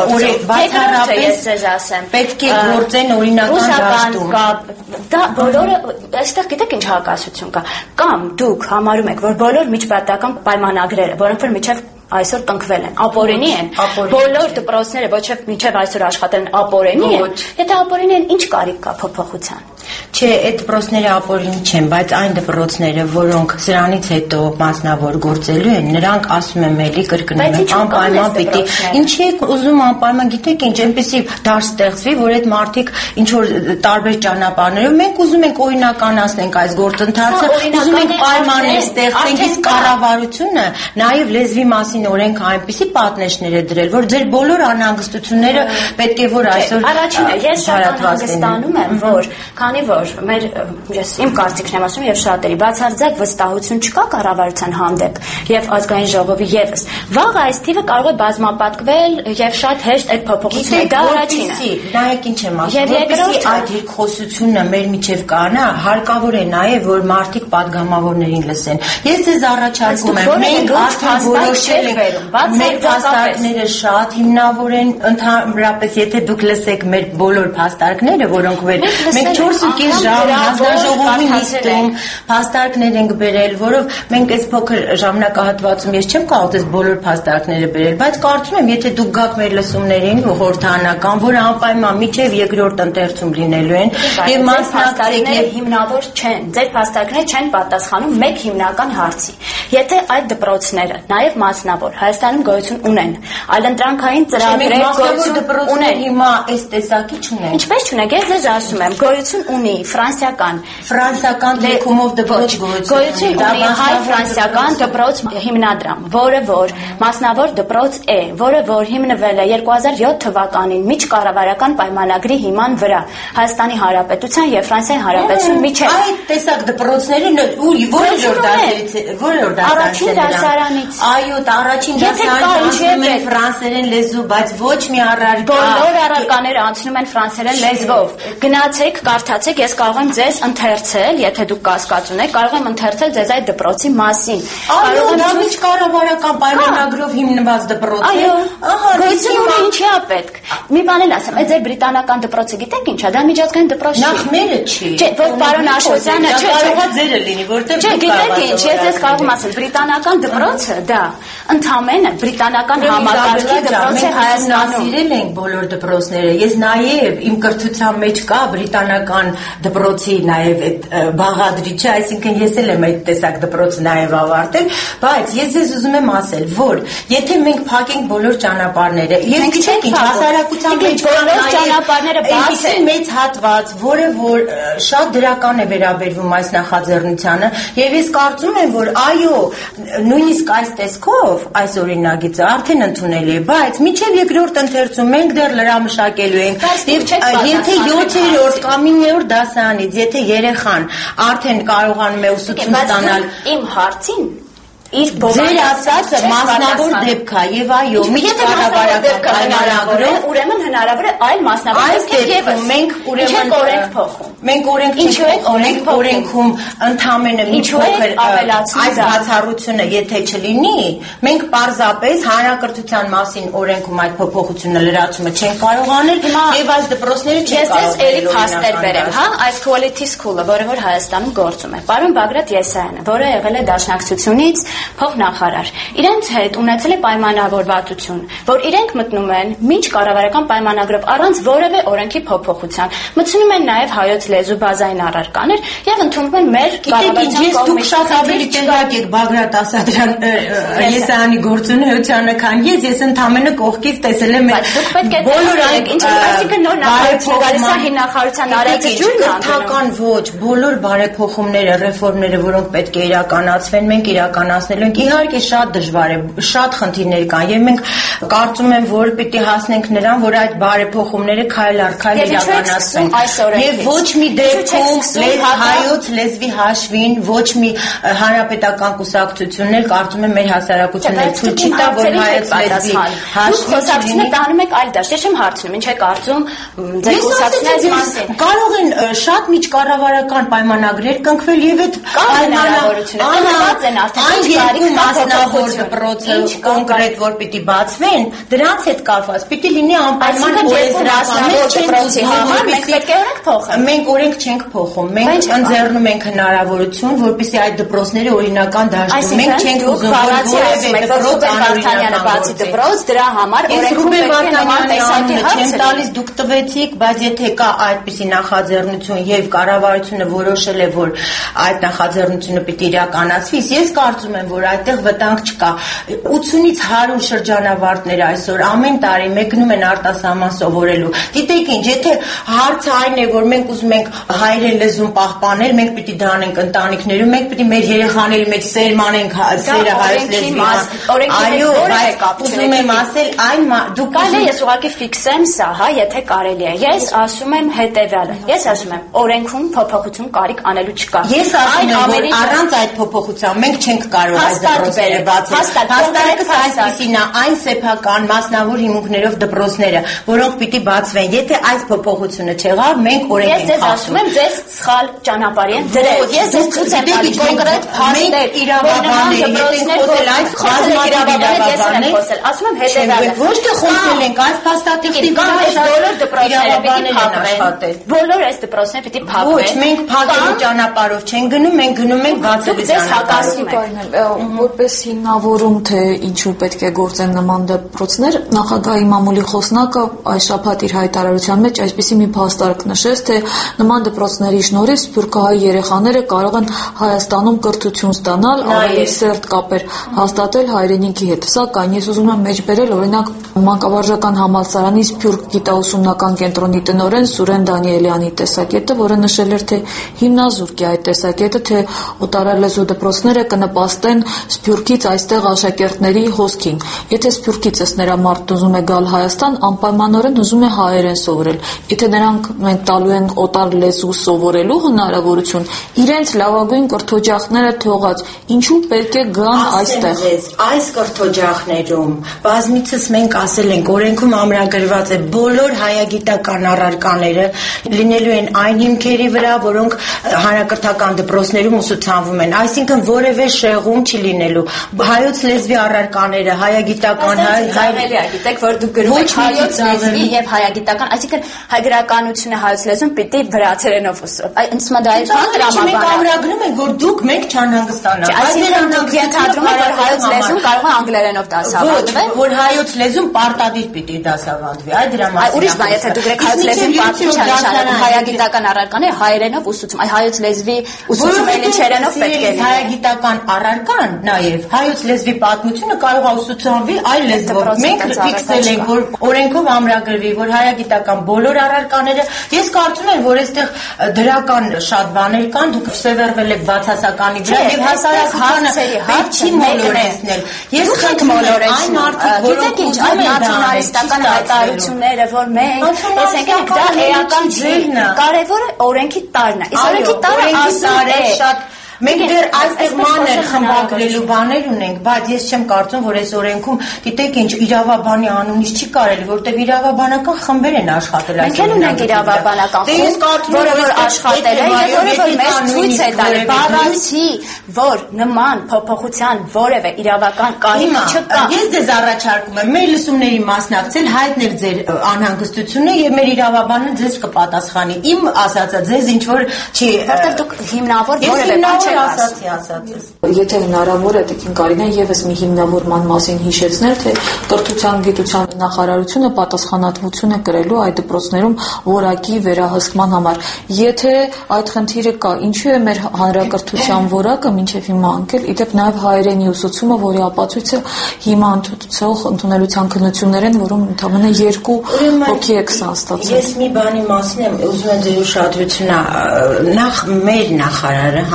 S4: բացառապես
S3: պետք է գործեն օրինական դաշտում։
S4: Դա բոլորը այստեղ գիտեք ինչ հակասություն կա։ Կամ դուք համարում եք, որ բոլոր միջպետական պայմանագրերը, որոնք որ միջև այսօր տնկվել են, ապօրինի են, բոլոր դպրոցները ոչ թե միջև այսօր աշխատել են ապօրինի են, եթե ապօրինի են, ինչ կարիք կա փոփոխության։
S3: Չէ, այդ դպրոցները ապօրինի չեն, բայց այն դպրոցները, որոնք սրանից հետո մասնավոր գործելու են, նրանք ասում եմ էլի կրկնում եմ, անպայման պիտի։ Ինչի եք ուզում անպայման, գիտեք ինչ, այնպեսի դաշտ ստեղծվի, որ այդ մարդիկ ինչ որ տարբեր ճանապարհներով մենք ուզում ենք օրինականացնենք այս գործընթացը, ուզում ենք պայմաններ ստեղծենք, իսկ կառավարությունը նաև լեզվի մասին օրենք այնպիսի պատնեշներ է դրել, որ ձեր բոլոր անհանգստությունները պետք է որ այսօր
S4: առաջինը ես շատ անհանգստանում եմ, որ քանի որ մեր ես իմ կարծիքն եմ ասում եւ շատերի բացարձակ վստահություն չկա կառավարության հանդեպ եւ ազգային ժողովի եւս վաղ այս թիվը կարող է բազմապատկվել եւ շատ հեշտ այդ փոփոխությունը դա առաջինը
S3: նայեք ինչ եմ ասում որպեսզի այդ երկխոսությունը մեր միջև կանա հարկավոր է նաեւ որ մարդիկ падգամավորներին լսեն ես ձեզ առաջարկում եմ մենք արդեն որոշել մեր փաստարկները շատ հիմնավոր են ընդհանրապես եթե դուք լսեք մեր բոլոր փաստարկները որոնք վեր մենք չորս ու կես ժամ հանձնաժողովի նիստում փաստարկներ ենք բերել որով մենք այս փոքր ժամանակահատվածում ես չեմ կարող այս բոլոր փաստարկները բերել բայց կարծում եմ եթե դուք գաք մեր լսումներին խորհրդանական որ անպայման միջև երկրորդ ընթերցում լինելու են եւ
S4: մասնակցները հիմնավոր չեն ձեր փաստարկները չեն պատասխանում մեկ հիմնական հարցի եթե այդ դպրոցները նաեւ մասնավոր Հայաստանում գոյություն ունեն այլընտրանքային ծրագրեր գոյություն ունեն
S3: հիմա այս տեսակի չունեն
S4: ինչպես չունեք ես ձեզ ասում եմ գոյություն ունի ֆրանսիական
S3: ֆրանսիական դեպքումով դպրոց
S4: գոյություն ունի հայ-ֆրանսիական դպրոց հիմնադրամ որը որ մասնավոր դպրոց է որը որ հիմնվել է երկու հազար յոթ թվականին միջկառավարական պայմանագրի հիման վրա Հայաստանի Հանրապետության եւ Ֆրանսիայի Հանրապետության միջեւ
S3: այդ տեսակ դպրոցները որը որ դասերից որը որ
S4: առաջին դասարանից
S3: այո առաջին դասարանից են ֆրանսերեն լեզու բայց ոչ մի առարկա
S4: բոլոր առարկաները անցնում են ֆրանսերեն լեզվով գնացեք կարդացեք ես կարող եմ ձեզ ընթերցել եթե դուք կասկած ունեք կարող եմ ընթերցել ձեզ այդ դպրոցի մասին
S3: այո դա միջկառավարական պայմանագրով հիմնված դպրոց է
S4: ահա գույցը ինչի է պետք մի բան էլ ասեմ այդ ձեր բրիտանական դպրոցը գիտեք ինչա դա միջազգային դպրոց չի
S3: նախ մերը չի
S4: չէ որ պարոն Աշոտյանը
S3: չէ կարողա ձերը լինի որտեղ
S4: չէ գիտեք ինչ ես ձեզ կարող եմ ասել բրիտանական դպրոցը դա ընդհանրապես բրիտանական համակարգի դպրոց է Հայաստանում
S3: սիրել ենք բոլոր դպրոցները ես նաև իմ կրթության մեջ կա բրիտանական դպրոցի նաև այդ բաղադրիչը այսինքն ես էլ եմ այդ տեսակ դպրոցը նաև ավարտել բայց ես ձեզ ուզում եմ ասել որ եթե մենք փակենք բոլոր ճանապարհները եւ գիտեք ինչ հասարակության մեջ
S4: բոլոր ճանապարհները բաց են
S3: մեծ հատված որը որ շատ դրական է վերաբերվում այս նախաձեռնությանը եւ ես կարծում եմ որ այո նույնիսկ այս տեսքով այս օրինագիծը արդեն ընդունելի է բայց միջև երկրորդ ընթերցում մենք դեռ լրամշակելու ենք եւ եթե յոթերորդ կամ իններորդ դասարանից եթե երեխան արդեն կարողանում է ուսուցում ստանալ
S4: իմ հարցին
S3: իսկ ձեր ասածը մասնավոր դեպք է եւ այո միջկառավարական պայմանագրով
S4: ուրեմն հնարավոր է այլ մասնավոր դեպքեր եւս
S3: մենք ուրեմն
S4: օրենք փոխում
S3: մենք օրենք ինչու է օրենք օրենքում ընդհանրապես մի փոքր այս բացառությունը եթե չլինի մենք պարզապես հանրակրթության մասին օրենքում այդ փոփոխությունը լրացումը չենք կարող անել եւ այս դպրոցները չեն կարող
S4: ես էլի փաստեր բերեմ հա այս quality school-ը որը որ Հայաստանում գործում է պարոն Բագրատ Եսայանը որը եղել է դաշնակցությունից փոխնախարար իրենց հետ ունեցել է պայմանավորվածություն որ իրենք մտնում են մինչ կառավարական պայմանագրով առանց որևէ օրենքի փոփոխության մտնում են նաև հայոց լեզու բազային առարկաներ եւ ընդունում են մեր
S3: կառավարության կողմից դուք շատ ավելի տեղյակ եք Բագրատ Ասատրյան Եսայանի գործունեությանը քան ես ես ընդամենը կողքից տեսել եմ
S4: բոլոր այն ինչ այսինքն նոր նախարարություն գալիս է հիմնախարարության արածը ջուրն
S3: կրթական ոչ բոլոր բարեփոխումները ռեֆորմները որոնք պետք է իրականացվեն մենք իրականացնելու հասնելու ենք։ Իհարկե շատ դժվար է, շատ խնդիրներ կան, եւ մենք կարծում եմ, որ պիտի հասնենք նրան, որ այդ բարեփոխումները քայլ առ քայլ իրականացվեն։ Եվ ոչ մի դեպքում հայոց լեզվի հաշվին ոչ մի հանրապետական կուսակցությունն էլ կարծում եմ մեր հասարակությունն էլ ցույց չի տա, որ հայոց լեզվի
S4: հաշվին տանում եք այլ դաշտ։ Ես չեմ հարցնում, ինչ է կարծում ձեր կուսակցությունների մասին։
S3: Կարող են շատ միջկառավարական պայմանագրեր կնքվել եւ այդ
S4: մասնավոր
S3: դպրոցը կոնկրետ որ պիտի բացվեն, դրանց հետ կապված պիտի լինի անպայման մենք օրենք չենք փոխում, մենք ընձեռնում ենք հնարավորություն, որպեսզի այդ դպրոցները օրինական դաշտում, մենք չենք ուզում որ որևէ դպրոց անօրինական
S4: բացի դպրոց, դրա համար օրենքում պետք է նման տեսակի հարց
S3: չեմ տալիս, դուք տվեցիք, բայց եթե կա այդպիսի նախաձեռնություն եւ կառավարությունը որոշել է, որ այդ նախաձեռնությունը պիտի իրականացվի, ես կարծում եմ, որ այդտեղ վտանգ չկա։ ութունից հարյուր շրջանավարտներ այսօր ամեն տարի մեկնում են արտասահման սովորելու։ Գիտեք ինչ, եթե հարցը այն է, որ մենք ուզում ենք հայրեն լեզուն պահպանել, մենք պիտի դա անենք ընտանիքներում, մենք պիտի մեր երեխաների մեջ սերմանենք սերը հայոց լեզվի։ Այո, ուզում եմ ասել, այն դուք
S4: կարելի է ես ուղղակի ֆիքսեմ սա, հա, եթե կարելի է։ Ես ասում եմ հետեւյալը։ Ես ասում եմ, օրենքում փոփոխություն կարիք անելու չկա։
S3: Ես ասում եմ, որ առանց այդ փոփոխության մենք չենք կարող այդ դպրոցները բացել։ Հաստատակը այսպիսին է, այն սեփական մասնավոր հիմունքներով դպրոցները, որոնք պիտի բացվեն։ Եթե այս փոփոխությունը չեղավ, մենք օրենք ենք
S4: խախտում։ Ես ասում եմ, ձեզ սխալ ճանապարհի են դրել։ Ես ձեզ ցույց եմ տալիս կոնկրետ փաստեր,
S3: իրավաբաններ, եթե այս բազմաթիվ
S4: ասում եմ հետեւյալը։
S3: Ոչ թե խոսել ենք, այս փաստաթղթի
S4: բոլոր դպրոցները պիտի փակվեն։ Բոլոր այս դպրոցները պիտի փակվեն։
S3: Ոչ, մենք փակելու ճանապարհով չենք գնում, մենք գնում ենք բացելու
S2: ճանապարհով։ Որպես հիմնավորում, թե ինչու պետք է գործեն նման դպրոցներ, նախագահի մամուլի խոսնակը այս շաբաթ իր հայտարարության մեջ այսպիսի մի փաստարկ նշեց, թե նման դպրոցների շնորհիվ սփյուռքահայ երեխաները կարող են Հայաստանում կրթություն ստանալ, ավելի սերտ կապեր հաստատել հայրենիքի հետ։ Սակայն ես ուզում եմ մեջբերել օրինակ մանկավարժական համալսարանի Սփյուռք գիտաուսումնական կենտրոնի տնօրեն Սուրեն Դանիելյանի տեսակետը, որը նշել էր, թե հիմնազուրկ է այդ տեսակետը, թե օտարալեզու դպրոցները կնպաստեն Սփյուռքից այստեղ աշակերտների հոսքին։ Եթե Սփյուռքից ըստ մարդ ուզում է գալ Հայաստան, անպայմանորեն ուզում է հայերեն սովորել։ Եթե նրանք մենք տալու ենք օտար լեզու սովորելու հնարավորություն, իրենց լավագույն կրթօջախները թողած, ինչու պետք է գան այստեղ։
S3: Այս կրթօջախներում բազմիցս մենք ասել ենք, օրենքում ամրագրված է բոլոր հայագիտական առարկաները լինելու են այն հիմքերի վրա, որոնք հանրակրթական դպրոցներում ուսուցանվում են, այսինքն որևէ շեղում չի լինելու։ Հայոց լեզվի առարկաները, հայագիտական,
S4: հայերենի, գիտեք, որ դուք գրում եք հայոց լեզվի եւ հայագիտական, այսինքն հայգրականությունը հայոց լեզուն պիտի վրացերենով ուսում։ Այդ ինձ մոտ այդքան տրամաբան։
S3: Մենք ամրագրում ենք, որ դուք մենք չանհանգստանաք։
S4: Այսինքն դուք ենթադրում եք, որ հայոց լեզուն կարող է անգլերենով դասավանդվել։
S3: Որ հայոց լեզուն պարտադիր պիտի դասավանդվի։ Այ դրա մասին։
S4: Ուրիշ բան, եթե դուք գրեք հայոց լեզվի պատմություն, հայագիտական առարկաներ հայերենով ուսուցում, այ հայոց լեզվի ուսուցումը էլիչերենով պետք է լինի։
S3: Հայագիտական առարկան նաև հայոց լեզվի պատմությունը կարող է ուսուցանվի այլ լեզվով։ Մենք ֆիքսել ենք, որ օրենքով ամրագրվի, որ հայագիտական բոլոր առարկաները, ես կարծում եմ, որ այստեղ դրական շատ բաներ կան, դուք սևեռվել եք բացասականի վրա եւ հասարակությանը պետք չի մոլորեցնել։ Ես
S4: խնդրում եմ այն մարդիկ, որոնք ինչ այդ նացիոնալիստական հայտարարությունները, որ մենք տեսենք դա էական չի, կարևորը օրենքի տարրն է։ Իսկ օրենքի տարրը ասում է
S3: շատ Մենք դեռ այստեղ մանր խմբագրելու բաներ ունենք, բայց ես չեմ կարծում, որ այս օրենքում, գիտեք ինչ, իրավաբանի անունից չի կարելի, որտեղ իրավաբանական խմբեր են աշխատել
S4: այս։ Մենք էլ ունենք իրավաբանական խումբ, որը որ աշխատել է եւ որը որ մեզ ցույց է տալի, բառացի, որ նման փոփոխության որևէ իրավական կարիք չկա։
S3: Ես ձեզ առաջարկում եմ մեր լսումների մասնակցել, հայտնել ձեր անհանգստությունը եւ մեր իրավաբանը ձեզ կպատասխանի։ Իմ ասածը ձեզ ինչ որ չի,
S4: որտեղ դուք հիմնավոր որևէ բան
S3: ասացի, ասացի։
S2: Եթե հնարավոր է, Տիկին Կարինե եւս մի հիմնավորման մասին հիշեցնել, թե կրթության գիտության նախարարությունը պատասխանատվություն է կրելու այդ դպրոցներում որակի վերահսկման համար։ Եթե այդ խնդիրը կա, ինչու է մեր հանրակրթության որակը մինչև հիմա անկել, իդեպ նաեւ հայերենի ուսուցումը, որի ապացույցը հիմա ընդունող ընդունելության քննություններ են, որում ընդամենը երկու հոգի է քսան ստացել։
S3: Ես մի բանի մասին եմ ուզում եմ ձեր ուշադրությունը նախ մեր նախարարը հանրապետ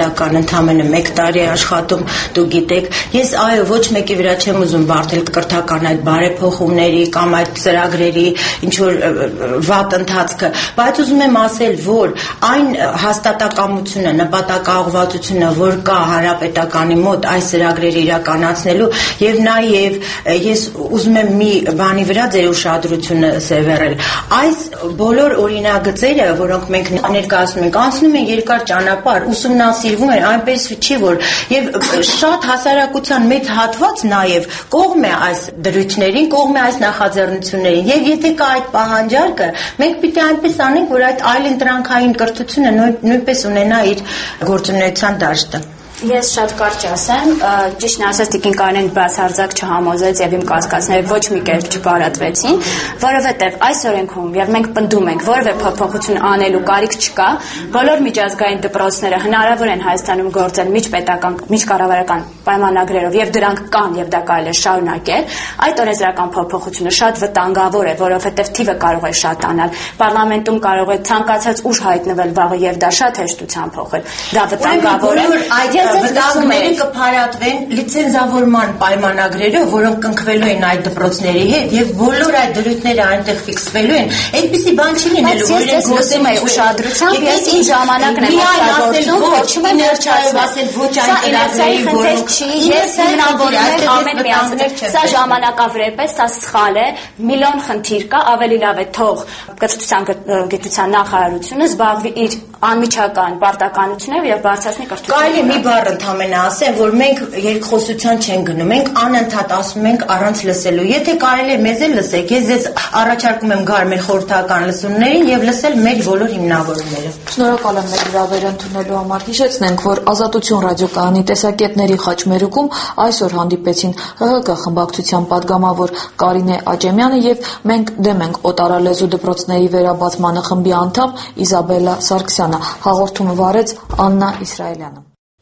S3: հանրապետական ընդամենը մեկ տարի աշխատում, դու գիտեք, ես այո ոչ մեկի վրա չեմ ուզում բարդել կրթական այդ բարեփոխումների կամ այդ ծրագրերի ինչ որ վատ ընթացքը, բայց ուզում եմ ասել, որ այն հաստատակամությունը, նպատակաուղղվածությունը, որ կա հանրապետականի մոտ այս ծրագրերը իրականացնելու եւ նաեւ ես ուզում եմ մի բանի վրա ձեր ուշադրությունը սևեռել։ Այս բոլոր օրինագծերը, որոնք մենք ներկայացնում ենք, անցնում են երկար ճանապարհ, ուսումնասիրվում են, այնպես չի որ եւ շատ հասարակության մեծ հատված նաեւ կողմ է այս դրույթներին, կողմ է այս նախաձեռնություններին եւ եթե կա այդ պահանջարկը, մենք պիտի այնպես անենք, որ այդ այլընտրանքային կրթությունը նույնպես ունենա իր գործունեության դաշտը։
S4: Ես շատ կարճ ասեմ, ճիշտն ասած Տիկին Կարենին բացարձակ չհամոզեց եւ իմ կասկածները ոչ մի կերպ չբարատվեցին, որովհետեւ այս օրենքում եւ մենք պնդում ենք, որևէ փոփոխություն անելու կարիք չկա, բոլոր միջազգային դպրոցները հնարավոր են Հայաստանում գործել միջպետական, միջկառավարական պայմանագրերով եւ դրանք կան եւ դա կարելի է շարունակել։ Այդ օրենսդրական փոփոխությունը շատ վտանգավոր է, որովհետեւ թիվը կարող է շատանալ, պարլամենտում կարող է ցանկացած ուժ հայտնվել վաղը եւ դա շատ հեշտությամբ փոխել։ Դա վտանգավոր է։
S3: Վտանգները կփարատվեն լիցենզավորման պայմանագրերով, որոնք կնքվելու են այդ դպրոցների հետ եւ բոլոր այդ դրույթները այնտեղ ֆիքսվելու են։ Այդպիսի բան չի լինելու, որ իրենք գործում են ուշադրությամբ, ես ինձ ժամանակն եմ օգտագործում, փոխում եմ ներչացնել ոչ այն ծրագրերի, որոնք
S4: ես հնարավորել ամեն մի ազգ։ Սա ժամանակավրեպ է, սա սխալ է, միլիոն խնդիր կա, ավելի լավ է թող կրթության գիտության նախարարությունը զբաղվի իր անմիջական պարտականություններով եւ բարձրացնի կրթությունը։
S3: Կարելի մի բառ ընդհանրապես ասեմ, որ մենք երկխոսության չենք գնում, մենք անընդհատ ասում ենք առանց լսելու։ Եթե կարելի է մեզ էլ լսեք, ես ձեզ առաջարկում եմ գալ մեր խորհրդական լսումներին եւ լսել մեր բոլոր հիմնավորումները։
S2: Շնորհակալ եմ մեր հրավերը ընդունելու համար։ Հիշեցնենք, որ Ազատություն ռադիոկայանի տեսակետների խաչմերուկում այսօր հանդիպեցին ՀՀԿ խմբակցության падգամավոր Կարինե Աճեմյանը եւ մենք դեմ ենք օտարալեզու դպրոցների վերաբացմանը խմբի անդամ Իզաբելլա Սարգսյանը, հաղորդումը վարեց Աննա Իսրայելյանը։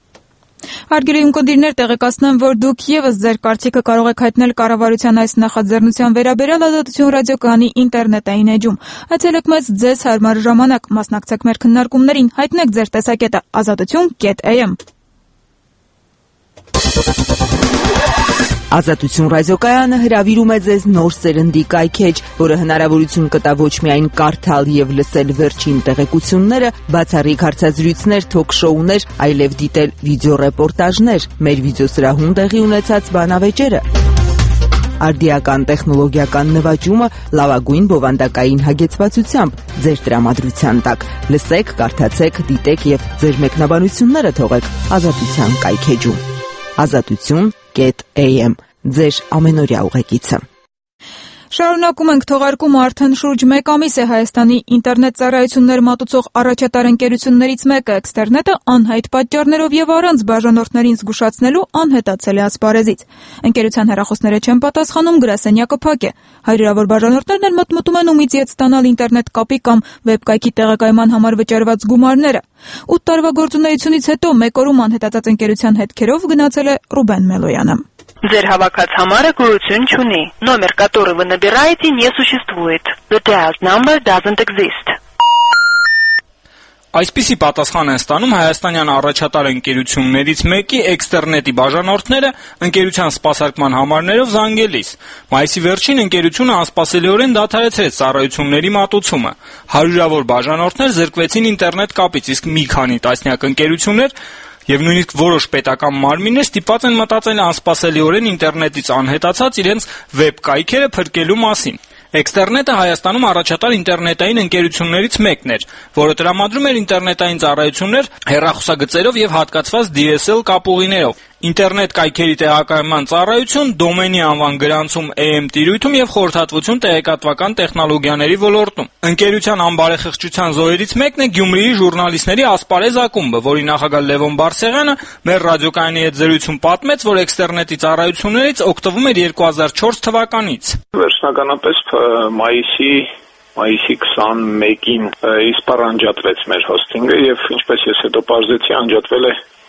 S1: Հարգելի ունկնդիրներ, տեղեկացնեմ, որ դուք եւս ձեր կարծիքը կարող եք հայտնել կառավարության այս նախաձեռնության վերաբերյալ Ազատություն ռադիոկայանի ինտերնետային էջում։ Այցելեք մեզ ձեզ հարմար ժամանակ, մասնակցեք մեր քննարկումներին, հայտնեք ձեր տեսակետը ազատություն կետ էյ էմ։
S5: Ազատություն ռադիոկայանը հրավիրում է ձեզ նոր սերնդի կայքեջ, որը հնարավորություն կտա ոչ միայն կարդալ եւ լսել վերջին տեղեկությունները, բացառիկ հարցազրույցներ, թոք-շոուներ, այլև դիտել վիդեոռեպորտաժներ, մեր վիդեոսրահում տեղի ունեցած բանավեճերը, արդիական տեխնոլոգիական նվաճումը լավագույն բովանդակային հագեցվածությամբ ձեր տրամադրության տակ։ Լսեք, կարդացեք, դիտեք եւ ձեր մեկնաբանությունները թողեք Ազատության կայքեջում։ Ազատություն կետ էյ էմ ձեր ամենօրյա ուղեկիցը։
S1: Շարունակում ենք թողարկումը արդեն շուրջ մեկ ամիս է Հայաստանի ինտերնետ ծառայություններ մատուցող առաջատար ընկերություններից մեկը Էքստերնետը անհայտ պատճառներով եւ առանց բաժանորդներին զգուշացնելու անհետացել է ասպարեզից։ Ընկերության հեռախոսները չեն պատասխանում, գրասենյակը փակ է։ Հարյուրավոր բաժանորդներն էլ մտմտում են ումից իդ ստանալ ինտերնետ կապի կամ վեբկայքի տեղակայման համար վճարված գումարները։ ութ տարվա գործունեությունից հետո մեկ օրում անհետացած ընկերության հետքերով գնացել է Ռուբեն Մելոյանը։
S6: Ձեր հավաքած համարը գոյություն չունի։ Номер, который вы набираете, не существует. The dialed number doesn't exist.
S7: Այսպիսի պատասխան են ստանում հայաստանյան առաջատար ընկերություններից մեկի Էքստերնետի բաժանորդները ընկերության սպասարկման համարներով զանգելիս։ Մայիսի վերջին ընկերությունը անսպասելիորեն դադարեցրեց ծառայությունների մատուցումը։ Հարյուրավոր բաժանորդներ զրկվեցին ինտերնետ կապից, իսկ մի քանի տասնյակ ընկերություններ եւ նույնիսկ որոշ պետական մարմիններ ստիպված են մտածել անսպասելիորեն ինտերնետից անհետացած իրենց վեբ կայքերը փրկելու մասին։ Էքստերնետը Հայաստանում առաջատար ինտերնետային ընկերություններից մեկն էր, որը տրամադրում էր ինտերնետային ծառայություններ հեռախոսագծերով եւ հատկացված դի էս էլ կապուղիներով։ Ինտերնետ կայքերի տեղակայման ծառայություն, դոմենի անվան գրանցում էյ էմ տիրույթում եւ խորհրդատվություն տեղեկատվական տեխնոլոգիաների ոլորտում։ Ընկերության անբարեխղճության զոհերից մեկն է Գյումրիի ժուրնալիստների ասպարեզ ակումբը, որի նախագահ Լևոն Բարսեղյանը մեր ռադիոկայանի հետ զրույցում պատմեց, որ Էքստերնետի ծառայություններից օգտվում էր երկու հազար չորս թվականից։
S8: Վերջնականապես մայիսի Մայիսի քսանմեկին իսպար անջատվեց մեր հոստինգը եւ ինչպես ես հետո պարզեցի անջատվել է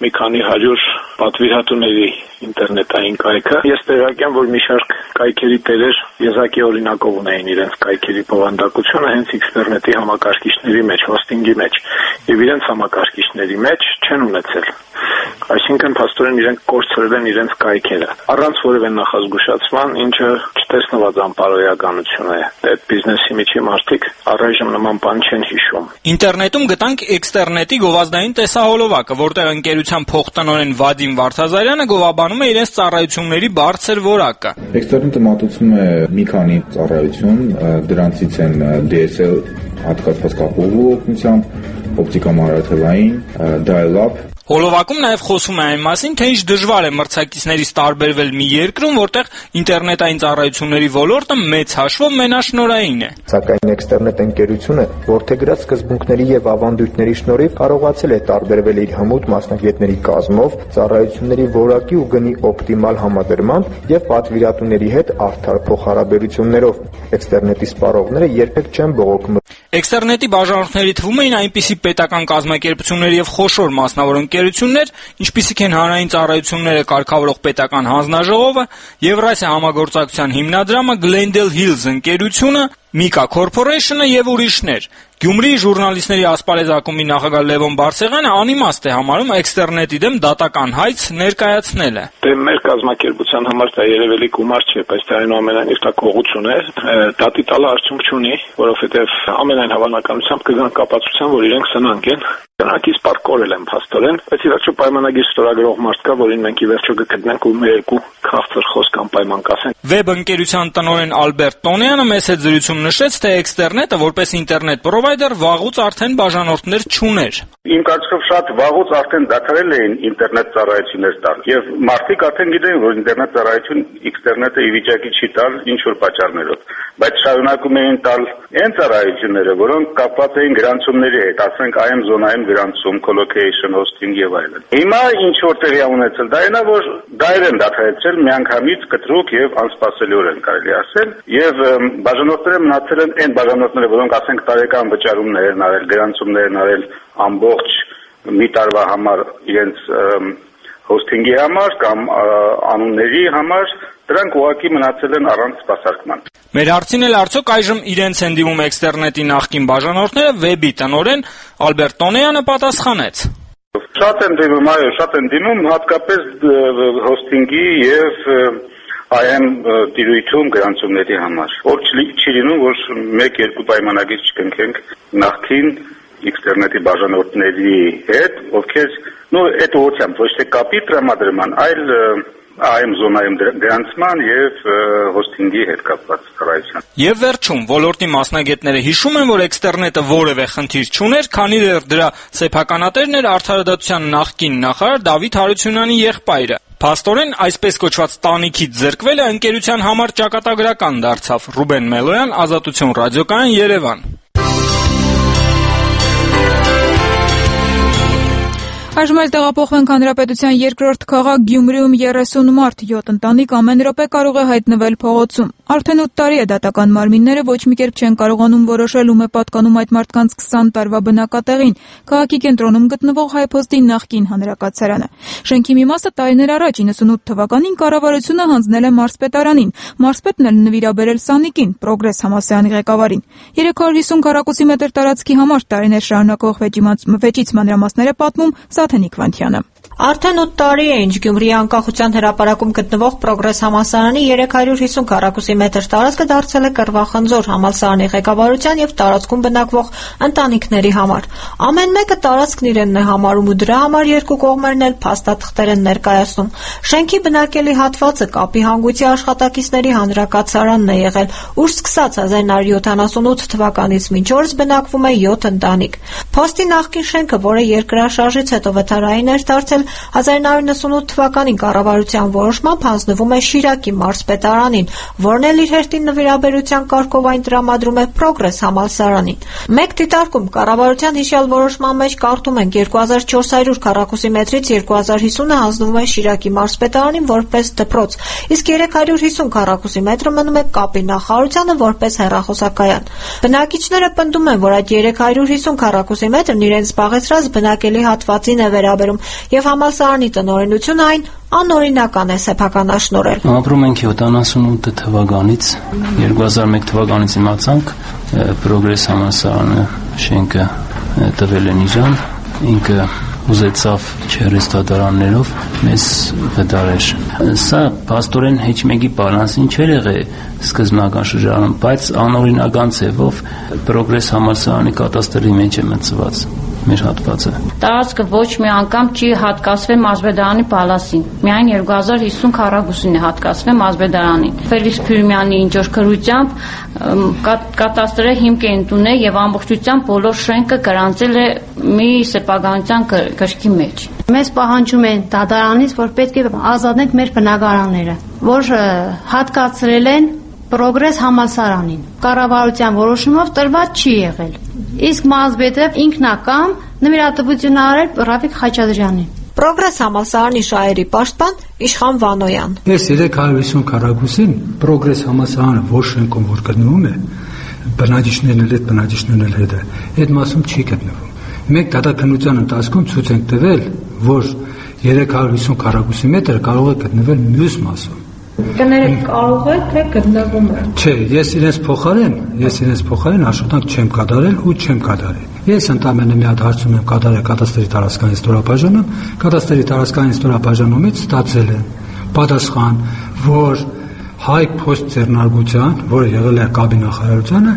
S8: մի քանի հարյուր պատվիրատուների ինտերնետային կայքը։ Ես տեղյակ եմ, որ մի շարք կայքերի տերեր եզակի օրինակով ունեին իրենց կայքերի բովանդակությունը հենց էքստերնետի համակարգիչների մեջ, հոստինգի մեջ, եւ իրենց համակարգիչների մեջ չեն ունեցել։ Այսինքն փաստորեն իրենք կորցրել են իրենց կայքերը առանց որևէ նախազգուշացման, ինչը չտեսնված անպարոյականություն է։ Այդ բիզնեսի միջի մարդիկ առայժմ նման բան չեն հիշում։
S7: Ինտերնետում գտանք էքստերնետի գովազդային տեսահոլովակը, որտեղ ընկերության փոխտնօրեն Վադիմ Վարդազարյանը գովաբանում է իրենց ծառայությունների բարձր որակը։
S9: Էքստերնետը մատուցում է մի քանի ծառայություն, դրանցից են դի էս էլ հատկացված կապելու օգնությամբ, օպտիկամարաթելային, dial-up։
S7: Հոլովակում նաև խոսում է այն մասին, թե ինչ դժվար է մրցակիցներից տարբերվել մի երկրում, որտեղ ինտերնետային ծառայությունների ոլորտը մեծ հաշվով մենաշնորհային է։
S10: Սակայն էքստերնետ ընկերությունը որդեգրած սկզբունքների եւ ավանդույթների շնորհիվ կարողացել է տարբերվել իր հմուտ մասնագետների կազմով, ծառայությունների որակի ու գնի օպտիմալ համադրմամբ եւ պատվիրատուների հետ արդար փոխհարաբերություններով։ Էքստերնետի սպառողները երբեք չեն բողոքում։
S7: Էքստերնետի բաժանորդների թվում էին այնպիսի պետական կազմակերպություններ եւ խոշոր մասնավոր ընկերություններ, ինչպիսիք են Հանրային ծառայությունները կարգավորող պետական հանձնաժողովը, Եվրասիա համագործակցության հիմնադրամը, Glendale Hills ընկերությունը, Mika Corporation-ը եւ ուրիշներ։ Գյումրիի ժուրնալիստների ասպարեզ ակումբի նախագահ Լևոն Բարսեղյանը անիմաստ է համարում էքստերնետի դեմ դատական հայց ներկայացնելը։
S8: Դե մեր կազմակերպության համար դա երևելի գումար չէ, բայց դա այնուամենայնիվ դա կողություն է, դատի տալը արդյունք չունի, որովհետեւ ամենայն հավանականությամբ կգան կապացության, որ իրենք սնանկ են։ Նրանք իսպար կորել են փաստորեն, բայց ի վերջո պայմանագիր ստորագրող մարդ կա, որին մենք ի վերջո կգտնենք ու մեր երկու քաղցր խոսք անպայման կասենք։
S7: Վեբ ընկերության տնօրեն Ալբերտ Տոնեյանը մեծ հետ զրույցում նշեց, թե էքստերնետը որպես ինտերնետ պրովայդեր վաղուց արդեն բաժանորդներ չուներ։
S11: Իմ կարծիքով շատ վաղուց արդեն դադարել էին ինտերնետ ծառայություններ տալ եւ մարդիկ արդեն գիտեն, որ ինտերնետ ծառայություն էքստերնետը ի վիճակի չի տալ ինչ որ պատճառներով, բայց շարունակում էին տալ այն ծառայությունները, որոնք կապված էին գրանցումների հետ, ասենք այ էմ զոնայում գրանցում, collocation, hosting եւ այլն։ Հիմա ինչ որ տեղի է ունեցել, դա այնա, որ դայր են դադարեցրել միանգամից կտրուկ եւ անսպասելիորեն կարելի ասել, եւ բաժանորդները մնացել են այն բաժանորդները, որոնք ասենք տարեկան վճարումներ են արել, գրանցումներ են արել ամբողջ մի տարվա համար իրենց հոսթինգի համար կամ անունների համար, դրանք ուղղակի մնացել են առանց սպասարկման։
S7: Մեր հարցին էլ արդյոք այժմ իրենց են դիմում էքստերնետի նախկին բաժանորդները, վեբի տնօրեն Ալբերտ Տոնեյանը պատասխանեց.
S11: Շատ են դիմում, այո, շատ են դիմում, հատկապես հոսթինգի եւ այ էմ տիրույթում գրանցումների համար։ Որ չի լինում, որ մեկ-երկու պայմանագիր չկնքենք նախքին էքստերնետի բաժանորդների հետ, ովքեր նո այդ ուղղությամբ ոչ թե կապի տրամադրման, այլ այ էմ զոնայում գրանցման եւ հոսթինգի հետ կապված ծառայության։
S7: Եվ վերջում ոլորտի մասնագետները հիշում են, որ էքստերնետը որևէ խնդիր չուներ, քանի դեռ դրա սեփականատերն էր Արդարադատության նախկին նախարար Դավիթ Հարությունյանի եղբայրը։ Փաստորեն այսպես կոչված տանիքից զրկվելը ընկերության համար ճակատագրական դարձավ։ Ռուբեն Մելոյան, Ազատություն ռադիոկայան, Երևան։
S1: Այժմ էլ տեղափոխվենք Հանրապետության երկրորդ քաղաք Գյումրիում երեսուն մարդ, յոթ ընտանիք ամեն րոպե կարող է հայտնվել փողոցում։ Արդեն ութ տարի է դատական մարմինները ոչ մի կերպ չեն կարողանում որոշել ում է պատկանում այդ մարդկանց քսան տարվա բնակատեղին, քաղաքի կենտրոնում գտնվող Հայփոստի նախկին հանրակացարանը։ Շենքի մի մասը տարիներ առաջ իննսունութ թվականին կառավարությունը հանձնել է մարզպետարանին, մարզպետն էլ նվիրաբերել Սանիկին, Պրոգրես համալսարանի ղեկավարին։ երեք հարյուր հիսուն քառակուսի մետր տարածքի համար տարիներ շարունակող վեճից մանրամասներ է պատմում Սաթենիկ Վանթյանը։
S12: Արդեն ութ տարի է, ինչ Գյումրիի անկախության հրապարակում գտնվող Պրոգրես համալսարանի երեք հարյուր հիսուն քառակուսի մետր տարածքը դարձել է կռվախնձոր համալսարանի ղեկավարության եւ տարածքում բնակվող ընտանիքների համար։ Ամեն մեկը տարածքն իրենն է համարում ու դրա համար երկու կողմերն էլ փաստաթղթեր են ներկայացնում։ Շենքի բնակելի հատվածը կապի հանգույցի աշխատակիցների հանրակացարանն է եղել, ուր սկսած հազար նորը յոթանասունութ թվականից մինչ օրս բնակվում է յոթ ընտանիք։ Փոստի նախկին շենքը, որը երկրաշարժից հետո վթարային էր դարձել, հազար նորը նվեցանասունութ թվականին կառավարության որոշմամբ հանձնվում է Շիրակի մարզպետարանին, որն էլ իր հերթին նվիրաբերության կարգով այն տրամադրում է Պրոգրես համալսարանին։ Մեկ դիտարկում կառավարության հիշյալ որոշման մեջ կարդում ենք երկու հազար չորս հարյուր քառակուսի մետրից երկու հազար հիսունը հանձնվում է Շիրակի մարզպետարանին որպես դպրոց, իսկ երեք հարյուր հիսուն քառակուսի մետրը մնում է կապի նախարարությանը որպես հեռախոսակայան։ Բնակիչները պնդում են, որ այդ երեք հարյուր հիսուն քառակուսի մետրն իրենց զբաղեցրած բնակելի հատվածին է վերաբերում եւ համալսարանի տնօրենությունը այն անօրինական է սեփականաշնորհել։
S13: Ապրում ենք յոթանասունութ թվականից, երկու հազար մեկ թվականից իմացանք Պրոգրես համալսարանը շենքը տվել են իրան, ինքը ուզեցավ չերեստադարաններով մեզ վտարեր։ Սա փաստորեն հեչ մեկի բալանսին չէր եղել սկզբնական շրջանում, բայց անօրինական ձևով Պրոգրես համալսարանի կատաստրի մեջ է մտցված մեր հատվածը։
S14: Տարածքը ոչ մի անգամ չի հատկացվել Մազբեդարանի պալասին։ Միայն երկու հազար հիսուն քառակուսին է հատկացվել Մազբեդարանին։ Ֆելիքս Փյուրմյանի ինչ որ քրությամբ կատաստրը հիմք է ընդունել եւ ամբողջությամբ բոլոր շենքը գրանցել է մի սեփականության գրքի մեջ։
S15: Մեզ պահանջում են դատարանից, որ պետք է ազատենք մեր բնակարանները, որ հատկացրել են Պրոգրես համալսարանին։ Կառավարության որոշումով տրված չի եղել։ Իսկ Մազբեդը ինքնակամ նվիրատվություն արել Ռաֆիկ Խաչատրյանին։
S12: Պրոգրես համալսարանի շահերի պաշտպան Իշխան Վանոյան։
S16: Ես երեք հարյուր հիսուն քառակուսին Պրոգրես համալսարանը որ շենքում որ գտնվում է, բնակիչներն էլ այդ բնակիչներն էլ հետ է, այդ մասում չի գտնվում։ Մենք դատաքննության ընթացքում ցույց ենք տվել, որ երեք հարյուր հիսուն քառակուսի մետր կարող է գտնվել մյուս մասում։
S12: Կներեք կարող է թե գտնվում է։
S16: Չէ, ես իրենց փոխարեն, ես իրենց փոխարեն աշխատանք չեմ կատարել ու չեմ կատարել։ Ես ընդամենը մի հատ հարցում եմ կատարել կադաստրի տարածքային ստորաբաժանում, կադաստրի տարածքային ստորաբաժանումից ստացել եմ պատասխան, որ Հայք փոստ ձեռնարկության, որը եղել է Կաբի նախարարությանը,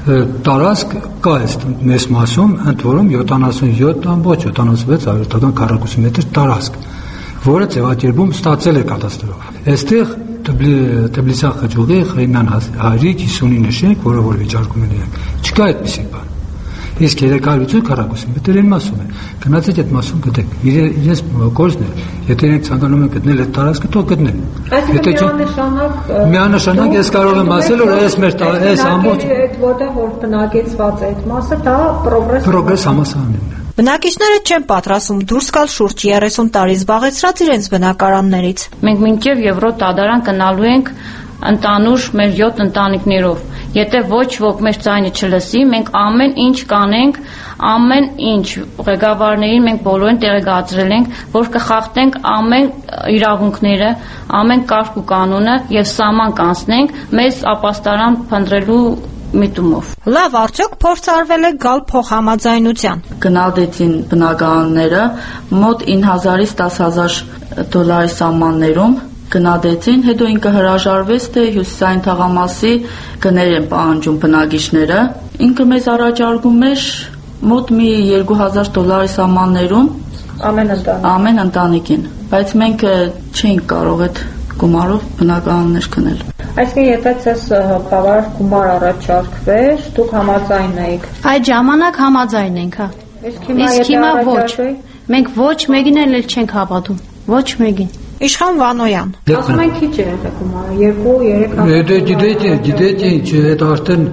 S16: տարածք կա է մեծ մասում, ընդ որում յոթանասունյոթ ամբողջ յոթանասունվեց հարյուրական քառակուսի մետր տարածք, որը ձևակերպում ստացել է կադաստրով։ Այստեղ Թբիլիսի խճուղի Խրիմյան հարյուր հիսունինը շենք, որը որ վիճարկում են իրենք, չկա այդպիսի բան։ Իսկ երեք հարյուր հիսուն քառակուսի մետր այն մասում է։ Գնացեք այդ մասում գտեք։ Իրենց կորզն է։ Եթե իրենք ցանկանում են գտնել այդ տարածքը, թող գտնեն։
S12: Եթե միանշանակ
S16: միանշանակ ես կարող եմ ասել, որ այս մեր այս ամբողջ
S12: այդ որտեղ որ բնակեցված է այդ մասը, դա Պրոգրես
S16: Պրոգրես համալսարանն է։
S12: Բնակիչները չեն պատրաստվում դուրս գալ շուրջ երեսուն տարի զբաղեցրած իրենց բնակարաններից։
S14: Մենք մինչև Եվրոպա դատարան գնալու ենք ընդանուր մեր յոթ ընտանիքներով։ Եթե ոչ ոք մեր ձայնը չլսի, մենք ամեն ինչ կանենք, ամեն ինչ ղեկավարներին մենք բոլորին տեղեկացրել ենք, որ կխախտենք ամեն իրավունքները, ամեն կարգ ու կանոնը եւ սահման կանցնենք մեզ ապաստարան փնտրելու միտումով։
S12: Լավ, արդյոք փորձ արվել է գալ փոխհամաձայնության։
S17: Գնահատեցին բնակարանները մոտ ինը հազարից դաս հազար դոլարի սահմաններում գնահատեցին, հետո ինքը հրաժարվեց, թե հյուսիսային թաղամասի գներ են պահանջում բնակիչները։ Ինքը մեզ առաջարկում էր մոտ մի երկու հազար դոլարի սահմաններում
S12: ամեն ընտանիք։
S17: Ամեն ընտանիքին, բայց մենք չենք կարող այդ գումարով բնակարաններ գնել։
S12: Այսինքն եթե ցես բավարար գումար առաջարկվեր, դուք համաձայն եք։
S15: Այդ ժամանակ համաձայն ենք, հա։ Իսկ հիմա ոչ։ Մենք ոչ մեկին էլ չենք հավատում։ Ոչ մեկին։
S12: Իշխան Վանոյան։ Ասում են քիչ է այդ գումարը, երկու երեք հազար։
S16: Դե գիտեք, գիտեք ինչ, այդ արդեն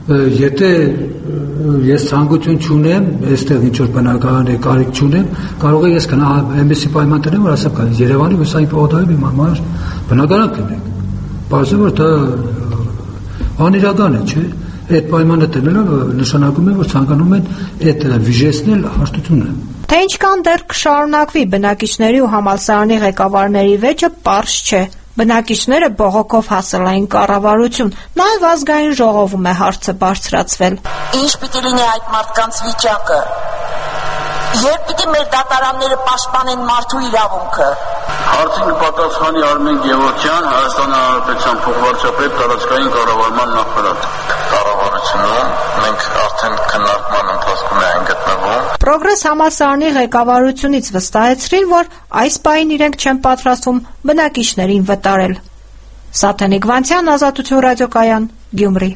S16: եթե ես ցանկություն չունեմ, այստեղ ինչ որ բնակարանի կարիք չունեմ, կարող է ես գնա այնպեսի պայման տնեմ, որ ասեմ, կա Երևանի վսային փողոցի մի համար բնակարան կնենք։ Բարձր որ դա անիրական է, չէ՞։ Այդ պայմանը տնելով նշանակում է, որ ցանկանում են այդ վիժեցնել հաշտությունը։
S12: Թե ինչքան դեռ կշարունակվի բնակիչների ու համալսարանի ղեկավարների վեճը պարզ չէ։ Բնակիչները բողոքով հասել էին կառավարություն, նաև ազգային ժողովում է հարցը բարձրացվել։
S18: Ինչ պիտի լինի այդ մարդկանց վիճակը։ Երբ պիտի մեր դատարանները պաշտպանեն մարդու իրավունքը։
S19: Հարցին պատասխանի Արմեն Գևորգյան, Հայաստանի Հանրապետության փոխվարչապետ, տարածքային կառավարման նախարար։ Կառավարությունում մենք արդեն քննարկման ընթացքում ենք գտնվում։
S12: Պրոգրես համալսարանի ղեկավարությունից վստահեցրին, որ այս պահին իրենք չեն պատրաստվում բնակիչներին վտարել։ Սաթենիկ Վանցյան, Ազատություն ռադիոկայան, Գյումրի։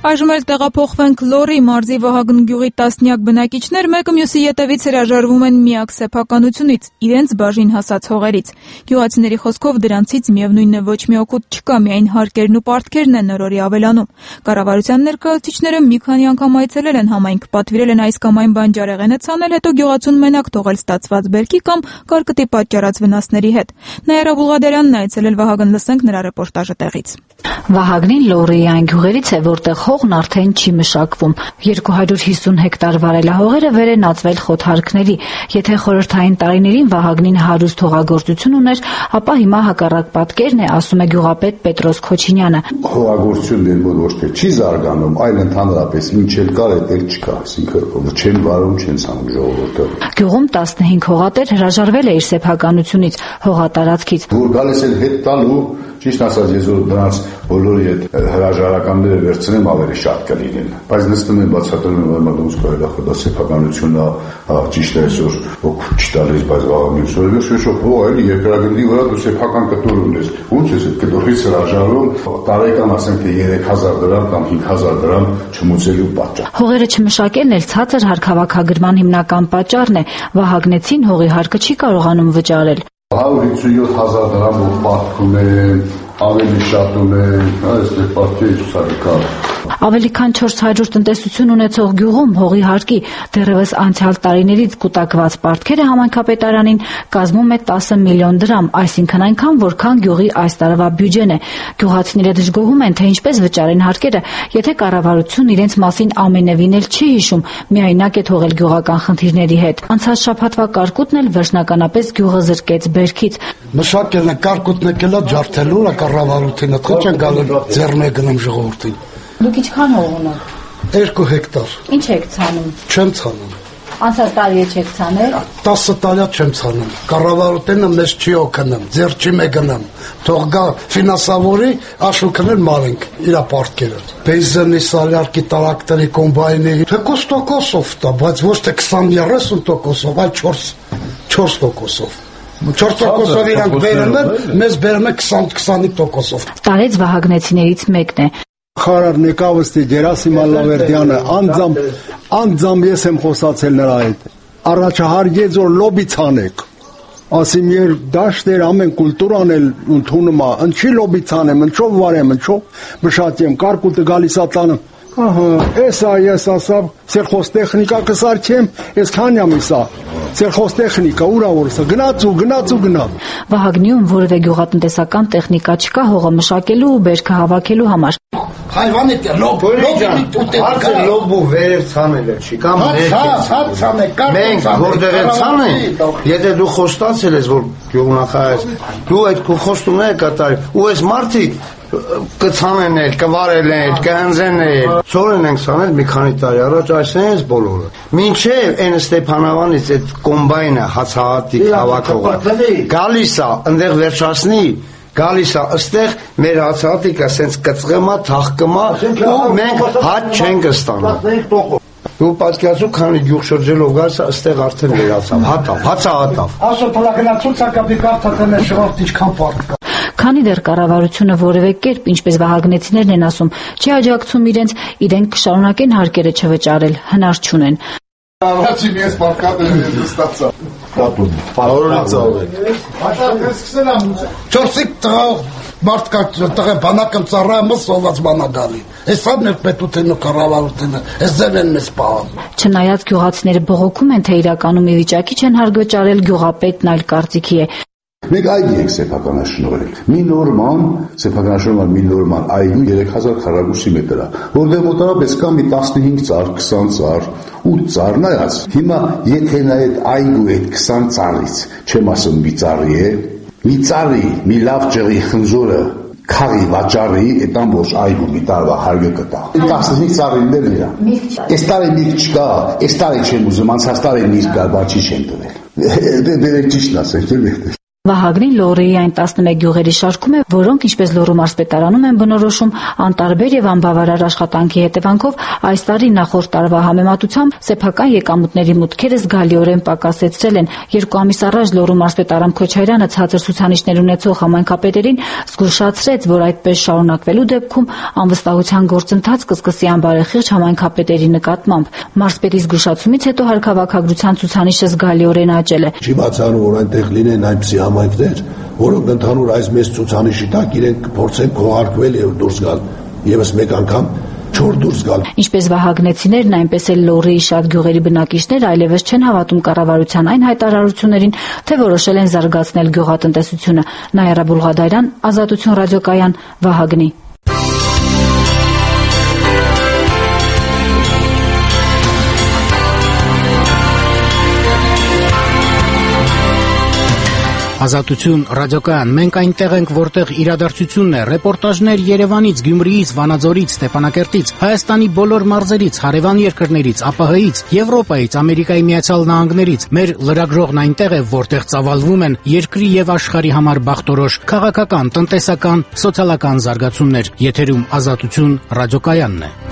S1: Այժմ էլ տեղափոխվենք Լոռի մարզի Վահագն գյուղի տասնյակ բնակիչներ մեկը մյուսի ետևից հրաժարվում են միակ սեփականությունից, իրենց բաժին հասած հողերից։ Գյուղացիների խոսքով դրանցից միևնույնն է ոչ մի օգուտ չկա, միայն հարկերն ու պարտքերն են նորորի ավելանում։ Կառավարության ներկայացուցիչները մի քանի անգամ այցելել են համայնք, պատվիրել են այս կամ այն բանջարեղենը ցանել, հետո գյուղացուն մենակ թողել ստացված բերքի կամ կարկտի պատճառած վնասների հետ։ Նաիրա Բուլղադարյանն այցելել Վահագն, լսենք նրա ռեպորտաժը տեղից։
S20: Վահագնին Լոռիի այն գյուղերից է, որտեղ հողն արդեն չի մշակվում։ երկու հարյուր հիսուն հեկտար վարելահողերը վեր են ածվել խոթհարքների։ Եթե խորհրդային տարիներին Վահագնին հարուստ հողագործություն ուներ, ապա հիմա հակառակ պատկերն է, ասում է գյուղապետ Պետրոս Քոչինյանը։
S21: Հողագործությունն էլ ոչ թե չի զարգանում, այլ ընդհանրապես ինչ էլ կար, այդտեղ չկա, այսինքն չեն վարում, չեն ցանում ժողովուրդը։
S20: Գյուղում տասնհինգ հողատեր հրաժարվել է իր սեփականությունից, հողատարածքից։
S21: Որ գալիս են հետ տալու, ճիշտ ասած, ես որ դրանց բոլորի այդ հրաժարականները վերցնեմ, ավելի շատ կլինեն։ Բայց նստում են բացատրում են, որ դուք կարելի է խոդա սեփականությունն է, ճիշտ է այսօր օգուտ չտալիս, բայց վաղամյուսը ես շոշով հող էլի երկրագնդի վրա դու սեփական կտոր ունես։ Ո՞նց ես այդ կտորից հրաժարվում, տարեկան ասենք թե երեք հազար դրամ կամ հինգ հազար դրամ չմուծելու պատճառ։
S20: Հողերը չմշակելն էլ ցածր հարկավաքագրման հիմնական պատճառն է։ Վահագնեցին հողի հարկը չի կարողանում վճարել։
S21: հարյուր հիսունյոթ հազար դրամ որ պատկում են, ավելի շատ ունեն, այստեղ պատկերի ցուցակա։
S20: Ավելի քան չորս հարյուր տնտեսություն ունեցող գյուղում հողի հարկի դեռևս անցյալ տարիներից կուտակված պարտքերը համայնքապետարանին կազմում է տասը միլիոն դրամ, այսինքն այնքան, որքան գյուղի այս տարվա բյուջեն է։ Գյուղացիները դժգոհում են, թե ինչպես վճարեն հարկերը, եթե կառավարությունն իրենց մասին ամենևին էլ չի հիշում, միայնակ է թողել գյուղական խնդիրների հետ։ Անցած շաբաթվա կարկուտն էլ վերջնականապես գյուղը զրկեց բերքից։
S22: Մշակելն է կարկուտն եկել է ջարդելու կառավարությունը, թե չեն գալու ձեռնե գնում ժողովրդին։
S20: Դուք ինչքան հող ունեք։
S22: Երկու հեկտար։
S20: Ինչ եք ցանում։
S22: Չեմ ցանում։
S20: Անցած տարի եք ցանել։
S22: տասը տարի չեմ ցանում։ Կառավարությունը մեզ չի օգնում, ձեր չի մեգնում։ Թող գա ֆինանսավորի, աշուկնել մարենք իր պարտքերը։ Բենզինի, սալյարկի, տարակտերի, կոմբայնի, թե քոս տոկոսով տա, բայց ոչ թե քսան երեսուն տոկոսով, այլ չորս տոկոսով։ չորս տոկոսով իրանք բերում են, մեզ բերում են քսան-քսանինը տոկոսով։
S20: Տարեց վահագնեցիներից մեկն է։
S23: Խարար Նեկավստի Գերասիմ Ալլավերդյանը անձամբ անձամբ ես եմ խոսացել նրա հետ։ Առաջահարգեց որ լոբի ցանեք։ Ասիմ եր դաշտեր ամեն կուլտուրան էլ ընդունում է, ինչի լոբի ցանեմ, ինչով վարեմ, ինչով մշակեմ, կարկուտը գալիս է տանը։ Ահա, էսա ես ասա, սերխոստեխնիկա կսարքեմ, ես քանյամ իսա։ Սերխոստեխնիկա ուրա որսա, գնաց ու գնաց ու գնա։
S20: Վահագնիում որևէ գյուղատնտեսական տեխնիկա չկա հողը մշակելու ու բերքը հավաքելու համար։
S22: Հայվանի լոբ,
S24: հարցը լոբու վերև ցանելը չի կամ ներքև։ Մենք որտեղ են ցանենք, եթե դու խոստացել ես, որ գյուղնախարար, դու այդ քո խոստումները կատարի, ու այս մարդիկ կցանեն էլ, կվարել են, կհնձեն էլ։ Ծորեն ենք ցանել մի քանի տարի առաջ, այսպես բոլորը։ Մինչև այն Ստեփանավանից այդ կոմբայնը հացահատիկ հավաքողը գալիս է, այնտեղ վերջացնի, գալիս է, ըստեղ մեր հացահատիկը ասենց կծղեմա, թաղկմա, ու մենք հաց չենք ստանում։ Դու պատկերացու, քանի գյուղ շրջելով գալիս է, ըստեղ արդեն վերացավ, հատավ, հացա հատավ։
S22: Ասո փլագնացու ցակապի կարտատեն շղարտ ինչքան պարտ կա։
S20: Քանի դեռ կառավարությունը որևէ կերպ, ինչպես վահագնեցիներն են ասում, չի աջակցում իրենց, իրենք կշարունակեն հարկերը չվճարել, հնար չունեն։
S21: Առաջին ես պարկատել եմ ստացա։ Կատուն,
S22: պարորացավ է։ Աշակերտ սկսել եմ չորսիկ տղա մարդկա տղա բանակը ծառայում սոված բանագալի։ Էսա մեր պետութենը կառավարությունը, էս դեն են մեզ պահում։
S20: Չնայած գյուղացիները բողոքում են, թե իրականում ի վիճակի չեն հարկ վճարել, գյուղապետն այլ կարծիքի է։
S21: Մենք այգի ենք սեփականաշնորհել։ Մի նորման, սեփականաշնորհման մի նորման այգու երեք հազար քառակուսի մետր է, որտեղ մոտավորապես կա մի տասնհինգ ծառ, քսան ծառ, ութ ծառ նայած։ Հիմա եթե նա այդ այգու այդ քսան ծառից, չեմ ասում մի ծառի է, մի ծառի, մի լավ ջղի խնձորը քարի վաճառի, այդ ամբողջ այգու մի տարվա հարգը կտա։ տասնհինգ ծառին դեր իրա։ Այս տարի միրգ չկա, այս տարի չեմ ուզում, անցած տարի միրգ կար, բայց չի չեն տվել։ Դե դե ճիշտ ասենք, չէ՞։
S20: Վահագնին Լոռիի այն տասնմեկ գյուղերի շարքում է, որոնք, ինչպես Լոռու մարզպետարանում են բնորոշում, անտարբեր եւ անբավարար աշխատանքի հետևանքով այս տարի նախորդ տարվա համեմատությամբ սեփական եկամուտների մուտքերը զգալիորեն պակասեցրել են։ Երկու ամիս առաջ Լոռու մարզպետարան Քոչարյանը ցածր ցուցանիշներ ունեցող համայնքապետերին զգուշացրեց, որ այդպես շարունակվելու դեպքում անվստահության գործընթաց կսկսի անբարեխիղճ համայնքապետերի նկատմամբ։ Մարզպետի զգուշացումից հետո հարկավաքագրության ցուցանիշը զգալիորեն աճել է։
S21: Չի բացառում, որ այնտեղ լինեն այնպիսի համայնքներ, որոնք ընդհանուր այս մեծ ցուցանիշի տակ իրենք փորձեն քողարկվել եւ դուրս գալ, եւս մեկ անգամ չոր դուրս գալ։
S20: Ինչպես վահագնեցիներն, այնպես էլ Լոռիի շատ գյուղերի բնակիչներ այլևս չեն հավատում կառավարության այն հայտարարություններին, թե որոշել են զարգացնել գյուղատնտեսությունը։ Նաիրա Բուլղադարյան, Ազատություն ռադիոկայան, Վահագնի։
S2: Ազատություն ռադիոկայան, մենք այնտեղ ենք, որտեղ իրադարձությունն է, ռեպորտաժներ Երևանից, Գյումրիից, Վանաձորից, Ստեփանակերտից, Հայաստանի բոլոր մարզերից, հարևան երկրներից, ԱՊՀ-ից, Եվրոպայից, Ամերիկայի Միացյալ Նահանգներից։ Մեր լրագրողն այնտեղ է, որտեղ ծավալվում են երկրի եւ աշխարհի համար բախտորոշ քաղաքական, տնտեսական, սոցիալական զարգացումներ։ Եթերում Ազատություն ռադիոկայանն է։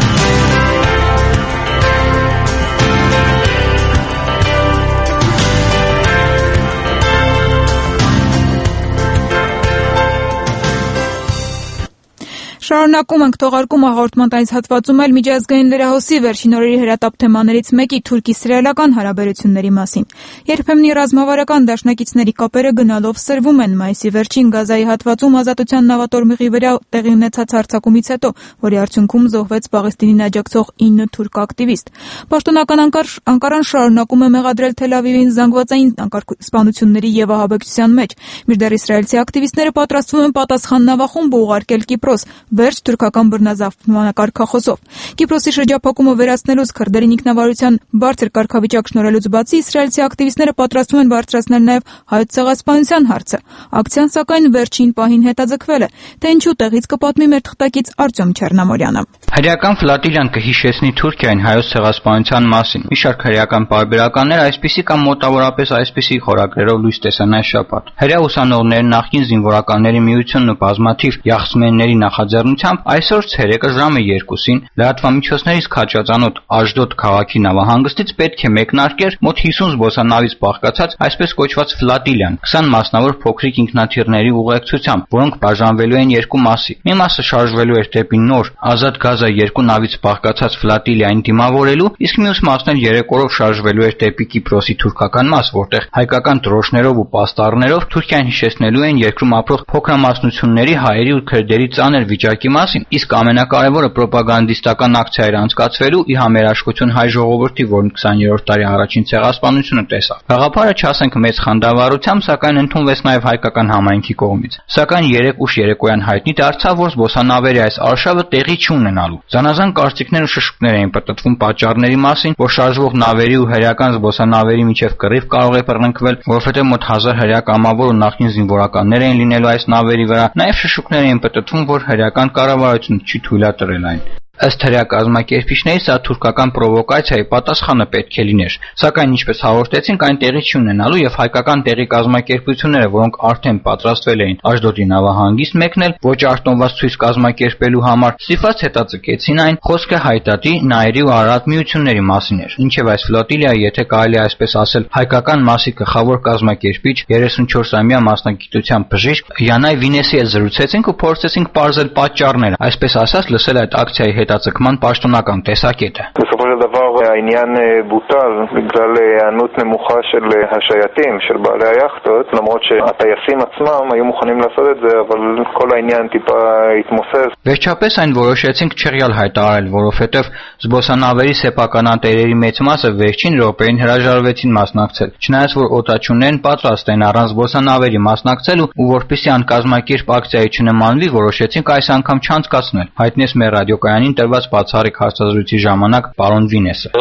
S1: Շարունակում ենք թողարկում հաղորդման այս հատվածում էլ միջազգային լրահոսի վերջին օրերի հրատապ թեմաներից մեկի թուրք-իսրայելական հարաբերությունների մասին։ Երբեմն ռազմավարական դաշնակիցների կապերը գնալով սրվում են։ Մայիսի վերջին Գազայի հատվածում ազատության նավատորմիղի վրա տեղի ունեցած հարձակումից հետո, որի արդյունքում զոհվեց Պաղեստինին աջակցող ինը թուրք ակտիվիստ։ Պաշտոնական Անկարան շարունակում է մեղադրել Թել Ավիվին զանգվածային սպանությունների եւ ահաբեկչության մեջ, մինչդեռ իսրայելցի ակտիվիստները պատրաստվում են պատասխան նավախումբ ուղարկել Կիպրոս վերջ թուրքական բռնազավթման կարգախոսով։ Կիպրոսի շրջափակումը վերացնելուց, քրդերին ինքնավարության բարձր կարգավիճակ շնորհելուց բացի, իսրայելցի ակտիվիստները պատրաստվում են բարձրացնել նաև հայոց ցեղասպանության հարցը։ Ակցիան սակայն վերջին պահին հետաձգվել է, թե ինչու տեղից կպատմի մեր թղթակից Արտյոմ Չեռնամորյանը։
S3: Հրեական ֆլոտիլիան կհիշեցնի Թուրքիային հայոց ցեղասպանության մասին։ Մի շարք հրեական պարբերականներ այսպիսի կամ մոտավորապես այսպիսի խորագրերով լույս տեսան այս շաբաթ։ Հրեա ուսանողների նախկին զինվորականների միությունն ու բազմաթիվ յախսմենների նախաձեռնությամբ այսօր ցերեկը ժամը երկուսին լրատվամիջոցներից քաջածանոթ Աշդոդ քաղաքի նավահանգստից պետք է մեկնարկեր մոտ հիսուն զբոսանավից բաղկացած այսպես կոչված ֆլոտիլիան, քսան մասնավոր փոքրիկ ինքնաթիռների ուղեկցությամբ, որոնք բաժանվելու են երկու մասի։ Մի մասը շարժվելու էր դեպի նոր ազատ Գազա երկու նավից բաղկացած ֆլոտիլիային դիմավորելու, իսկ մյուս մասն էլ երեք օրով շարժվելու էր դեպի Կիպրոսի թուրքական մաս, որտեղ հայկական դրոշներով ու պաստառներով Թուրքիան հիշեցնելու են երկրում ապրող փոքրամասնությունների հայերի ու քրդերի ծանր վիճակի մասին, իսկ ամենակարևորը պրոպագանդիստական ակցիա էր անցկացվելու ի համերաշխություն հայ ժողովրդի, որն քսաներորդ տարի առաջին ցեղասպանությունը տեսավ։ Գաղափարը չասենք մեծ խանդավառությամբ, սակայն ընդունվեց նաև հայկական համայնքի կողմից։ Սակայն երեք ուշ երեկոյան հայտնի դարձավ, որ զբոսանավերի այս արշավը տեղի չունենալու։ Զանազան կարծիքներ ու շշուկներ էին պտտվում պատճառների մասին, որ շարժվող նավերի ու հրեական զբոսանավերի միջև կռիվ կարող է բռնկվել, որովհետև մոտ հազար հրեա կամավոր ու նախկին զինվորականներ էին լինելու այս նավերի վրա։ Նաև շշուկներ էին պտտվում, որ հրեական կառավարությունը չի թույլատրել այն։ Ըստ հրեա կազմակերպիչների, սա թուրքական պրովոկացիայի պատասխանը պետք է լիներ, սակայն ինչպես հաղորդեցինք, այն տեղի չի ունենալու եւ հայկական տեղի կազմակերպությունները, որոնք արդեն պատրաստվել էին Աշդոդի նավահանգիստ մեկնել ոչ արտոնված ցույց կազմակերպելու համար, ստիպված հետաձգեցին այն, խոսքը հայտատի, նայերի ու Արարատ միությունների մասին էր։ Ինչեւ այս ֆլոտիլիայի, եթե կարելի այսպես ասել, հայկական մասի գլխավոր կազմակերպիչ երեսունչորսամյա մասնագիտությամբ բժիշկ Յանայ Վինեսի հետ զրուցեցինք ու փորձեցինք պարզել պատճառները, այսպես ասած, լսել այդ ակցիայի հետաձգման պաշտոնական տեսակետը։
S4: בסופו של דבר העניין בוטל בגלל הענות נמוכה של השייטים, של בעלי היאכטות, למרות שהטייסים עצמם היו מוכנים לעשות את זה, אבל כל העניין טיפה התמוסס.
S3: Վերջապես այն որոշեցինք չռյալ հայտարարել, որովհետև զբոսանավերի սեփականատերերի մեծ մասը վերջին րոպեին հրաժարվեցին մասնակցել։ Չնայած որ օտաչուներն պատրաստ են առանց զբոսանավերի մասնակցելու ու որպեսզի անկազմակերպ ակցիայի չնմանվի, որոշեցինք այս անգամ չանցկացնել։ Հայտնեց մեր ռադիոկայանին տրված բացառիկ հարցազրույցի ժամանակ պարոն Վինեսը։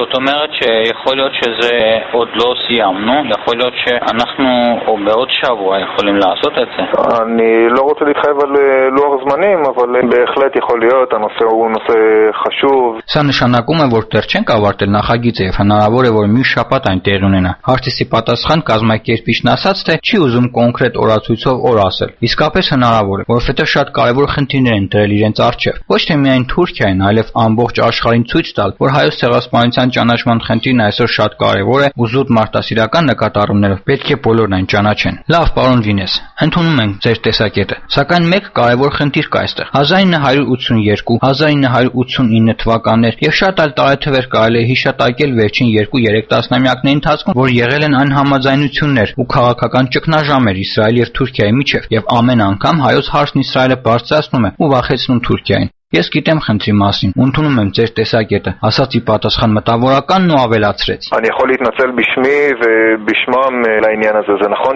S3: זאת אומרת שיכול להיות שזה עוד לא סיימנו, יכול להיות שאנחנו או בעוד שבוע יכולים לעשות את זה.
S4: אני לא רוצה להתחייב על לוח זמנים, אבל בהחלט יכול להיות, הנושא הוא נושא חשוב.
S3: Սա նշանակում է, որ դեռ չենք ավարտել նախագիծը եւ հնարավոր է, որ մյուս շաբաթ այն տեղի ունենա։ Հարցի պատասխան կազմակերպիչն ասաց, թե չի ուզում կոնկրետ օրացույցով օր ասել։ Իսկապես հնարավոր է, որովհետեւ շատ կարեւոր խնդիրներ են դրել իրենց առջեւ։ Ոչ թե միայն Թուրքիային, այլև ամբողջ աշխարհին ցույց տալ, որ հայոց ցեղասպանության ճանաչման խնդիրն այսօր շատ կարեւոր է ու զուտ մարդասիրական նկատառումներով պետք է բոլորն այն ճանաչեն։ Լավ, պարոն Վինես, ընդունում ենք ձեր տեսակետը, սակայն մեկ կարեւոր խնդիր կա այստեղ։ հազար ինը հարյուր ութսունուերկու, հազար ինը հարյուր ութսունինը թվականներ եւ շատ այլ տարեթվեր կարելի է հիշատակել վերջին երկու-երեք տասնամյակների ընթացքում, որ եղել են անհամաձայնություններ ու քաղաքական ճգնաժամեր Իսրայելի եւ Թուրքիայի միջեւ, եւ ամեն անգամ հայոց հարցն Իսրայելը բարձրացնում է ու վախեցնում Թուրքիային։ Ես գիտեմ խնդրի մասին, ընդունում եմ ձեր տեսակետը, ասացի պատասխան մտավորականն ու ավելացրեց.
S4: אני יכול להתנצל בשמי ובשמם לעניין הזה. זה נכון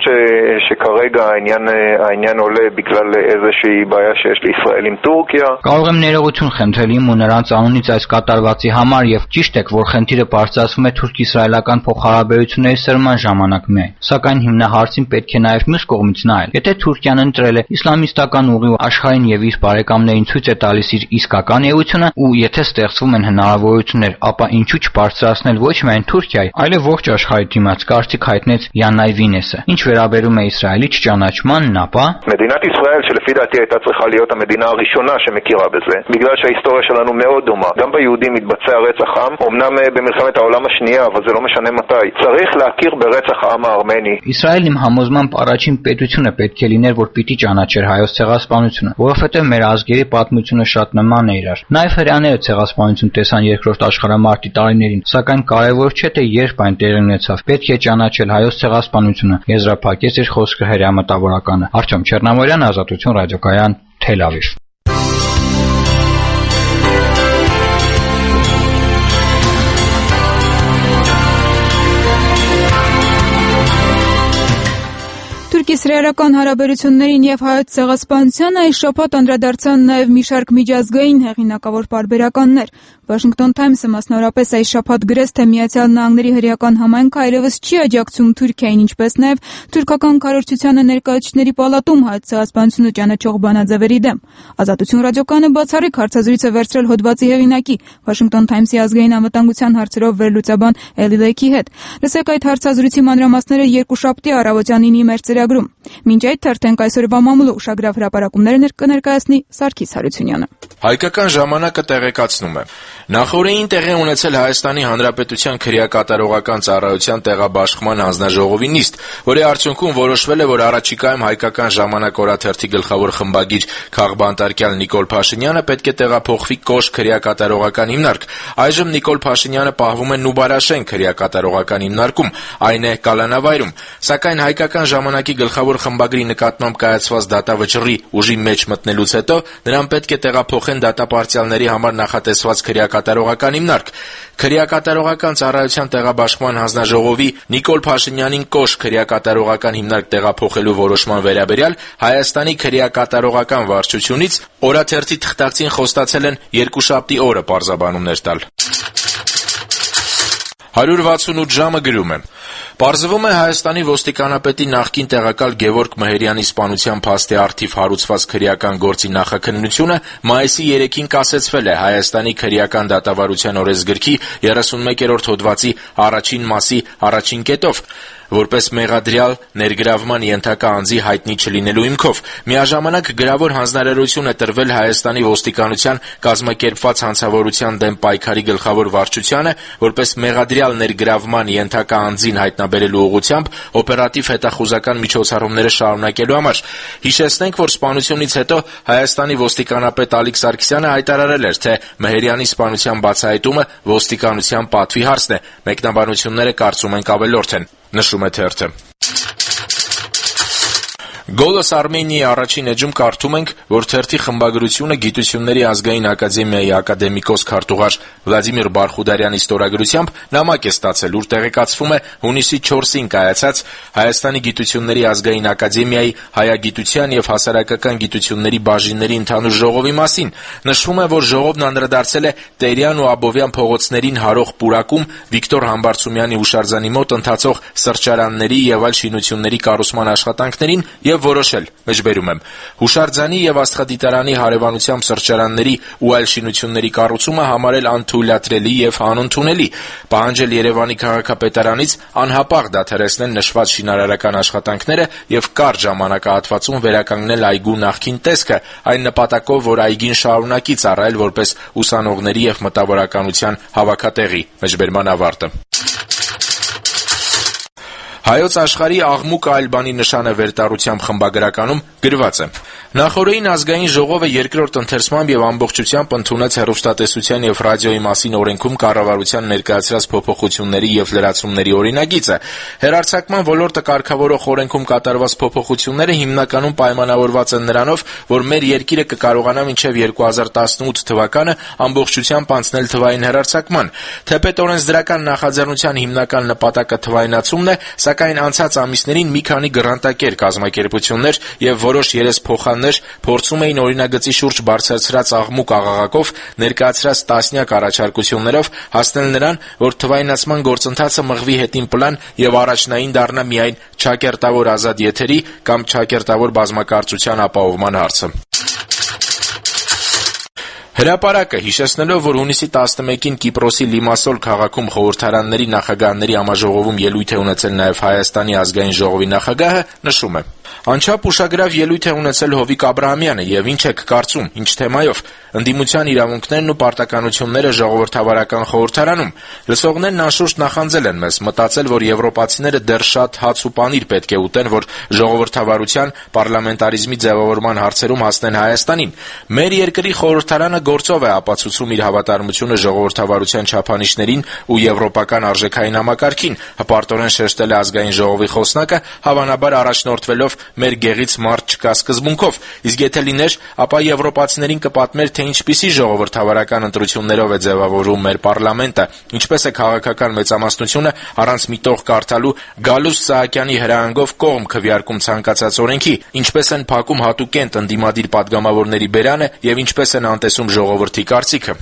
S4: שכרגע העניין העניין עולה בגלל איזושהי בעיה שיש לישראל עם טורקיה.
S3: Կարող եմ ներողություն խնդրել իմ ու նրանց անունից այս կատարվածի համար եւ ճիշտ է, որ խնդիրը բարձրացվում է թուրք-իսրայելական փոխհարաբերությունների սրման ժամանակ միայն։ Սակայն հիմնահարցին պետք է նաեւ մյուս կողմից նայել։ Եթե Թուրքիան ընտրել է իսլամիստական ուղի ու աշխարհին եւ իր բարեկամներին ցույց է տալիս իր իսկական էությունը ու եթե ստեղծվում են հնարավորություններ, ապա ինչու չբարձրացնել ոչ միայն Թուրքիայի, այլև ողջ աշխարհի դիմաց, կարծիք հայտնեց Յանայ Վինեսը։ Ինչ վերաբերում է Իսրայելի չճանաչմանն, ապա
S4: מדינת ישראל שלפי דעתי הייתה צריכה להיות המדינה הראשונה שמכירה בזה, בגלל שההיסטוריה שלנו מאוד דומה. גם ביהודים מתבצע רצח עם, אמנם במלחמת העולם השנייה, אבל זה לא משנה מתי. צריך להכיר ברצח העם הארמני.
S3: Իսրայելն իմ համոզմամբ առաջին պետությունը պետք է լիներ, որ պիտի ճանաչեր հայոց ցեղասպանությունը, որովհետև մեր ազգերի պատմությունը շատ նման է իրար։ Նաև հրեաները ցեղասպանություն տեսան երկրորդ աշխարհամարտի տարիներին, սակայն կարևոր չէ թե երբ այն տեղի ունեցավ։ Պետք է ճանաչել հայոց ցեղասպանությունը, եզրափակեց իր խոսքը հրեա մտավորականը։ Արտյոմ Չեռնամորյան, Ազատություն ռադիոկայան, Թել Ավիվ։
S1: Թուրք-իսրայելական հարաբերություններին եւ հայոց ցեղասպանությանը այս շաբաթ անդրադարձան նաեւ մի շարք միջազգային հեղինակավոր պարբերականներ։ Washington Times-ը մասնավորապես այս շաբաթ գրեց, թե Միացյալ Նահանգների հրեական համայնքը այլևս չի աջակցում Թուրքիային, ինչպես նաեւ թուրքական քարոզչությանը ներկայացուցիչների պալատում հայոց ցեղասպանությունը ճանաչող բանաձևերի դեմ։ Ազատություն ռադիոկայանը բացառիկ հարցազրույց է վերցրել հոդվածի հեղինակի Washington Times-ի ազգային անվտանգության հարցերով վերլուծաբան Էլի Լեյքի հետ։ Լսեք այդ հարցազրույցի մանրամասները երկուշաբթի առավոտյան ինի մեր ծրագրում։ Մինչ այդ թերթենք այսօրվա մամուլը ուշագրավ հրապարակումները կներկայացնի Սարգիս Հարությունյանը։
S5: Հայկական ժամանակը տեղեկացնում է. Նախորդին տեղի ունեցել Հայաստանի Հանրապետության քրեակատարողական ծառայության տեղաբաշխման հանձնաժողովի նիստ, որի արդյունքում որոշվել է, որ առաջիկայում Հայկական ժամանակ օրաթերթի գլխավոր խմբագիր քաղբանտարկյալ Նիկոլ Փաշինյանը պետք է տեղափոխվի Կոշ քրեակատարողական հիմնարկ։ Այժմ Նիկոլ Փաշինյանը պահվում է Նուբարաշեն քրեակատարողական հիմնարկում, այն է Կալանավայրում, սակայն Հայկական ժամանակի գլխավոր խմբագրի նկատմամբ կայացված դատավճռի ուժի մեջ մտնելուց հետո նրան պետք է տեղափոխեն դատապարտյալների համար նախատեսված քրեակատարողական հիմնարկ։ Քրեակատարողական ծառայության տեղաբաշխման հանձնաժողովի Նիկոլ Փաշինյանին Կոշ քրեակատարողական հիմնարկ տեղափոխելու որոշման վերաբերյալ Հայաստանի քրեակատարողական վարչությունից օրաթերթի թղթակցին խոստացել են երկուշաբթի օրը պարզաբանումներ տալ։ հարյուր վաթսունութ ժամը գրում է. Պարզվում է Հայաստանի ոստիկանապետի նախկին տեղակալ Գևորգ Մհերյանի սպանության փաստի առթիվ հարուցված քրեական գործի նախաքննությունը մայիսի երեքին կասեցվել է Հայաստանի քրեական դատավարության օրենսգրքի երեսունմեկերորդ հոդվածի առաջին մասի առաջին կետով, որպես մեղադրյալ ներգրավման ենթակա անձի հայտնի չլինելու հիմքով։ Միաժամանակ գրավոր հանձնարարություն է տրվել Հայաստանի ոստիկանության կազմակերպված հանցավորության դեմ պայքարի գլխավոր վարչությանը, որպես մեղադրյալ ներգրավման ենթակա անձին հայտնաբերելու ուղղությամբ օպերատիվ հետախուզական միջոցառումները շարունակելու համար։ Հիշեցնենք, որ սպանությունից հետո Հայաստանի ոստիկանապետ Ալիկ Սարգսյանը հայտարարել էր, թե Մհերյանի սպանության բացահայտումը ոստիկանության պատվի հարցն է։ Մեկնաբանությունները կարծում ենք ավելորդ են, նշում է թերթը։ Գոլոս Արմենիայի առաջին էջում կարդում ենք, որ թերթի խմբագրությունը Գիտությունների ազգային ակադեմիայի ակադեմիկոս քարտուղար Վլադիմիր Բարխուդարյանի ստորագրությամբ նամակ է ստացել, ուր տեղեկացվում է հունիսի չորսին կայացած Հայաստանի Գիտությունների ազգային ակադեմիայի հայագիտության եւ հասարակական գիտությունների բաժինների ընդհանուր ժողովի մասին։ Նշվում է, որ ժողովն անդրադարձել է Տերյան ու Աբովյան փողոցներին հարող պուրակում Վիկտոր Համբարձումյանի հուշարձանի մոտ ընթացող սրճարանների եւ այլ շինությունների կառուցման աշխատանքներին եւ որոշել, մեջբերում եմ, հուշարձանի եւ աստղադիտարանի հարևանությամբ սրճարանների ու այլ շինությունների կառուցումը համարել անթույլատրելի եւ անընդունելի, պահանջել Երևանի քաղաքապետարանից անհապաղ դադարեցնել նշված շինարարական աշխատանքները եւ կարճ ժամանակահատվածում վերականգնել այգու նախկին տեսքը, այն նպատակով, որ այգին շարունակի ծառայել որպես ուսանողների եւ մտավորականության հավաքատեղի, մեջբերման ավարտը։ Հայոց աշխարհի աղմուկը այլ բանի նշան է վերտառությամբ խմբագրականում գրված է. Նախորդին ազգային ժողովը երկրորդ ընթերցմամբ եւ ամբողջությամբ ընդունեց հեռուստատեսության եւ ռադիոյի մասին օրենքում կառավարության ներկայացրած փոփոխությունների եւ լրացումների օրինագիծը։ Հեռարձակման ոլորտը կարգավորող օրենքում կատարված փոփոխությունները հիմնականում պայմանավորված են նրանով, որ մեր երկիրը կկարողանա մինչեւ երկու հազար տասնութ թվականը ամբողջությամբ անցնել թվային հեռարձակման։ Թեպետ օրենսդրական նախաձեռնության հիմնական նպատակը թվայնացումն է, սակայն անցած ամիսներին մի քանի գռանտակեր կազմակերպություններ եւ որոշ երեսփոխաններ փորձում էին օրինագծի շուրջ բարձրացրած աղմուկ աղաղակով ներկայացրած տասնյակ առաջարկություններով հասնել նրան, որ թվայնացման գործընթացը մղվի հետին պլան եւ առաջնային դառնա միայն ճակերտավոր ազատ եթերի կամ ճակերտավոր բազմակարծության ապահովման հարցը։ Հրապարակը հիշեցնելով, որ հունիսի տասնմեկին Կիպրոսի Լիմասոլ քաղաքում խորհրդարանների նախագահների համաժողովում ելույթ է ունեցել նաև Հայաստանի ազգային ժողովի նախագահը, նշում է. Անչափ ուշագրավ ելույթ է ունեցել Հովիկ Աբրահամյանը եւ ինչ եք կարծում, ինչ թեմայով, ընդդիմության իրավունքներն ու պարտականությունները ժողովրդավարական խորհրդարանում։ Լսողներն անշուշտ նախանձել են մեզ, մտածել, որ եվրոպացիները դեռ շատ հաց ու պանիր պետք է ուտեն, որ ժողովրդավարության, պարլամենտարիզմի ձևավորման հարցերում հասնեն Հայաստանին։ Մեր երկրի խորհրդարանը գործով է ապացուցում իր հավատարմությունը ժողովրդավարության չափանիշներին ու եվրոպական արժեքային համակարգին, հպարտորեն շեշտել է ազգային ժողովի խոսնակը, հավանաբար առաջնորդվելով մեր գեղից մարդ չկա սկզբունքով, իսկ եթե լիներ, ապա եվրոպացիներին կպատմեր, թե ինչպիսի ժողովրդավարական ընտրություններով է ձևավորվում մեր պարլամենտը, ինչպես է քաղաքական մեծամասնությունը առանց միտող կարդալու Գալուստ Սահակյանի հրահանգով կողմ քվեարկում ցանկացած օրենքի, ինչպես են փակում հատուկենտ ընդդիմադիր պատգամավորների բերանը եւ ինչպես են անտեսում ժողովրդի կարծիքը։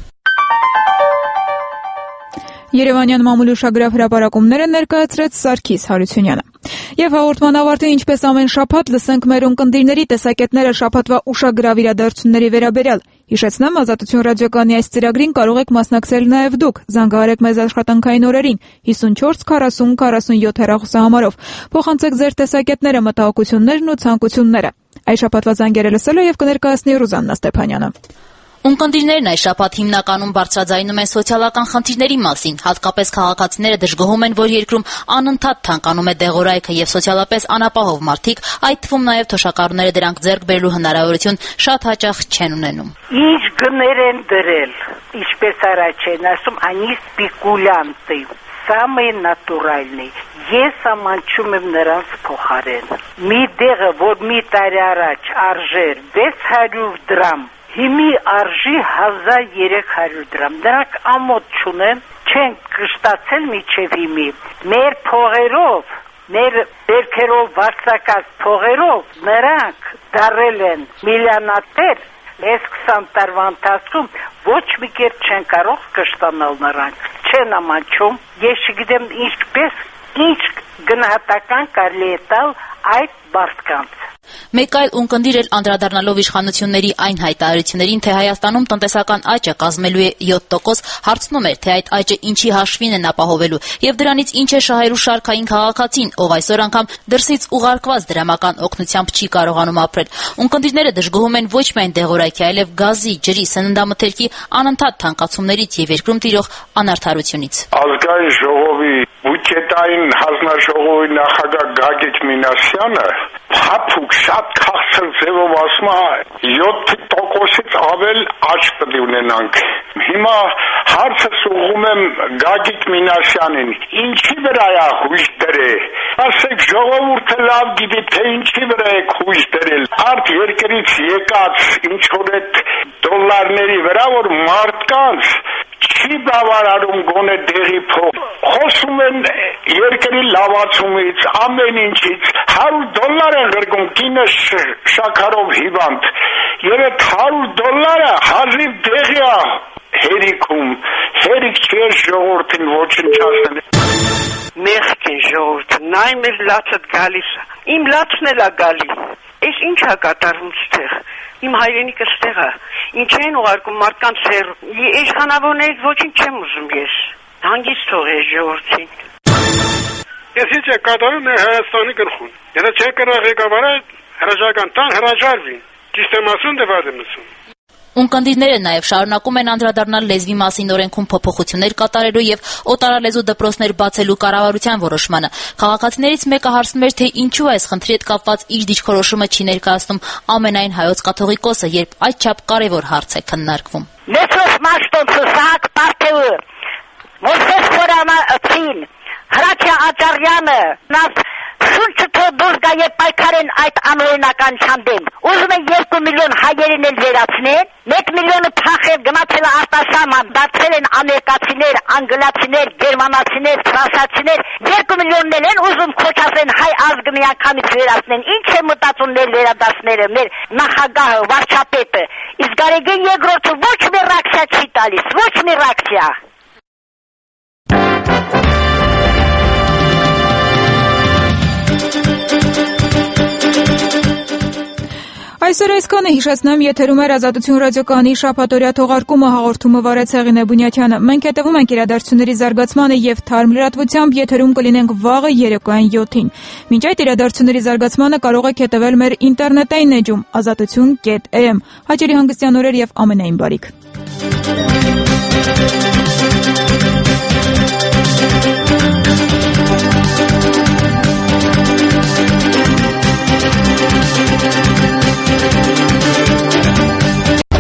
S1: Երևանյան մամուլի ուշագրավ հրապարակումները ներկայացրեց Սարգիս Հարությունյանը։ Եվ հաղորդման ավարտին, ինչպես ամեն շաբաթ, լսենք մեր ունկնդիրների տեսակետները շաբաթվա ուշագրավ իրադարձությունների վերաբերյալ։ Հիշեցնեմ, Ազատություն ռադիոկայանի այս ծրագրին կարող եք մասնակցել նաև դուք։ Զանգահարեք մեզ աշխատանքային օրերին հիսունչորս քառասուն քառասունյոթ հեռախոսահամարով։ Փոխանցեք ձեր տեսակետները, մտահոգություններն ու ցանկությունները։ Այս շաբաթվա զանգերը լսել է եւ կներկայացնի Ռուզաննա Ստեփանյանը։
S6: Ունկնդիրներն այս շաբաթ հիմնականում բարձրաձայնում են սոցիալական խնդիրների մասին, հատկապես քաղաքացիները դժգոհում են, որ երկրում անընդհատ թանկանում է դեղորայքը եւ սոցիալապես անապահով մարդիկ, այդ թվում նաեւ թոշակառուները դրանք ձեռք բերելու հնարավորություն շատ հաճախ չեն ունենում։
S8: Ինչ գներ են դրել, ինչպես առաջ են ասում, они спекулянты, самые натуральные։ Ես ամանչում եմ նրանց փոխարեն։ Մի դեղը, որ մի տարի առաջ արժեր վեց հարյուր դրամ, հիմի արժի հազար երեք հարյուր դրամ։ Դրանք ամոթ չունեն, չեն կշտացել միջև հիմի։ Մեր փողերով, մեր բերքերով վարձակած փողերով նրանք դարել են միլիոնատեր, այս քսան տարվա ընթացքում ոչ մի կերպ չեն կարող կշտանալ նրանք, չեն ամանչում։ Ես չգիտեմ ինչպես, ինչ գնահատական կարելի է տալ այդ մարդկանց։
S6: Մեկ այլ ունկնդիր էլ անդրադառնալով իշխանությունների այն հայտարարություններին, թե Հայաստանում տնտեսական աճը կազմելու է յոթ տոկոս, հարցնում էր, թե այդ աճը ինչի հաշվին են ապահովելու եւ դրանից ինչ է շահելու շարքային քաղաքացին, ով այսօր անգամ դրսից ուղարկված դրամական օգնությամբ չի կարողանում ապրել։ Ունկնդիրները դժգոհում են ոչ միայն դեղորայքի, այլև գազի, ջրի, սննդամթերքի անընդհատ թանկացումներից եւ երկրում տիրող անարդարությունից։
S9: Ազգային ժողովի բյուջետային հանձնաժողովի նախագահ Գագիկ Մինասյանը հապուկ շատ քաղցր ձևով ասում է յոթ տոկոսից ավել աճ պետք ունենանք։ Հիմա Հարցս ուղղում եմ Գագիկ Մինասյանին, ինչի վրա է հույս դրել։ Ասեք ժողովուրդը լավ գիտի, թե ինչի վրա է հույս դրել։ Արդ երկրից եկած ինչ որ այդ դոլարների վրա, որ մարդկանց չի բավարարում գոնե դեղի փող։ Խոսում են երկրի լավացումից, ամեն ինչից։ հարյուր դոլար են գրգում կինը շաքարով հիվանդ։ Եվ այդ հարյուր դոլարը հազիվ դեղի է հերիքում, հերիք չի ժողովրդին ոչնչացնել։
S8: Մեղք է ժողովուրդը, նայում էր լացդ գալիս է, իմ լացն էլ է գալի, ես ինչ է կատարվում ստեղ, իմ հայրենիքը ստեղ է, ինչ են ուղարկում մարդկանց հեռ, իշխանավորներից ոչինչ չեմ ուզում ես, հանգիստ թող է ժողովրդին։
S7: Ես ինչ է կատարում է Հայաստանի գլխուն, եթե չէ կրա ղեկավարը հրաժարական տան հրաժարվի, ճիշտ եմ ասում դե վատ եմ ասում։
S6: Ունկնդիրները նաև շարունակում են անդրադառնալ լեզվի մասին օրենքում փոփոխություններ կատարելու եւ օտարալեզու դպրոցներ բացելու կառավարության որոշմանը։ Քաղաքացիներից մեկը հարցնում էր, թե ինչու այս խնդրի հետ կապված իր դիրքորոշումը չի ներկայացնում ամենայն հայոց կաթողիկոսը, երբ այդչափ կարևոր հարց է քննարկվում։
S10: Նեսոս մաշտոնցը Սահակ Պարտեվը, Մոսես Խորամացին, Հրաչյա Աճարյանը, նաս շունչը թող դուրս գա եւ պայքարեն այդ անօրինականության դեմ։ Ուզում են երկու միլիոն հայերին էլ վերացնել, մեկ միլիոնը փախել գնացել է արտասահման, դարձել են ամերիկացիներ, անգլիացիներ, գերմանացիներ, ֆրանսիացիներ, երկու միլիոնն էլ են ուզում քոչասեն հայ ազգը միանգամից վերացնեն։ Ինչ է մտածում ներ վերադասները, մեր նախագահը, վարչապետը։ Իսկ Գարեգին երկրորդը ոչ մի ռեակցիա չի տալիս, ոչ մի ռեակցիա։
S1: Այսօր այսքանը հիշեցնեմ, եթերում էր Ազատություն ռադիոկայանի շաբաթօրյա թողարկումը, հաղորդումը վարեց Հեղինե Բունյաթյանը։ Մենք հետևում ենք իրադարձությունների զարգացմանը եւ թարմ լրատվությամբ եթերում կլինենք վաղը երեկոյան յոթին։ Մինչ այդ իրադարձությունների զարգացմանը կարող եք հետևել մեր ինտերնետային էջում ազատություն կետ am։ Հաճելի հանգստյան օրեր եւ ամենայն բարիք։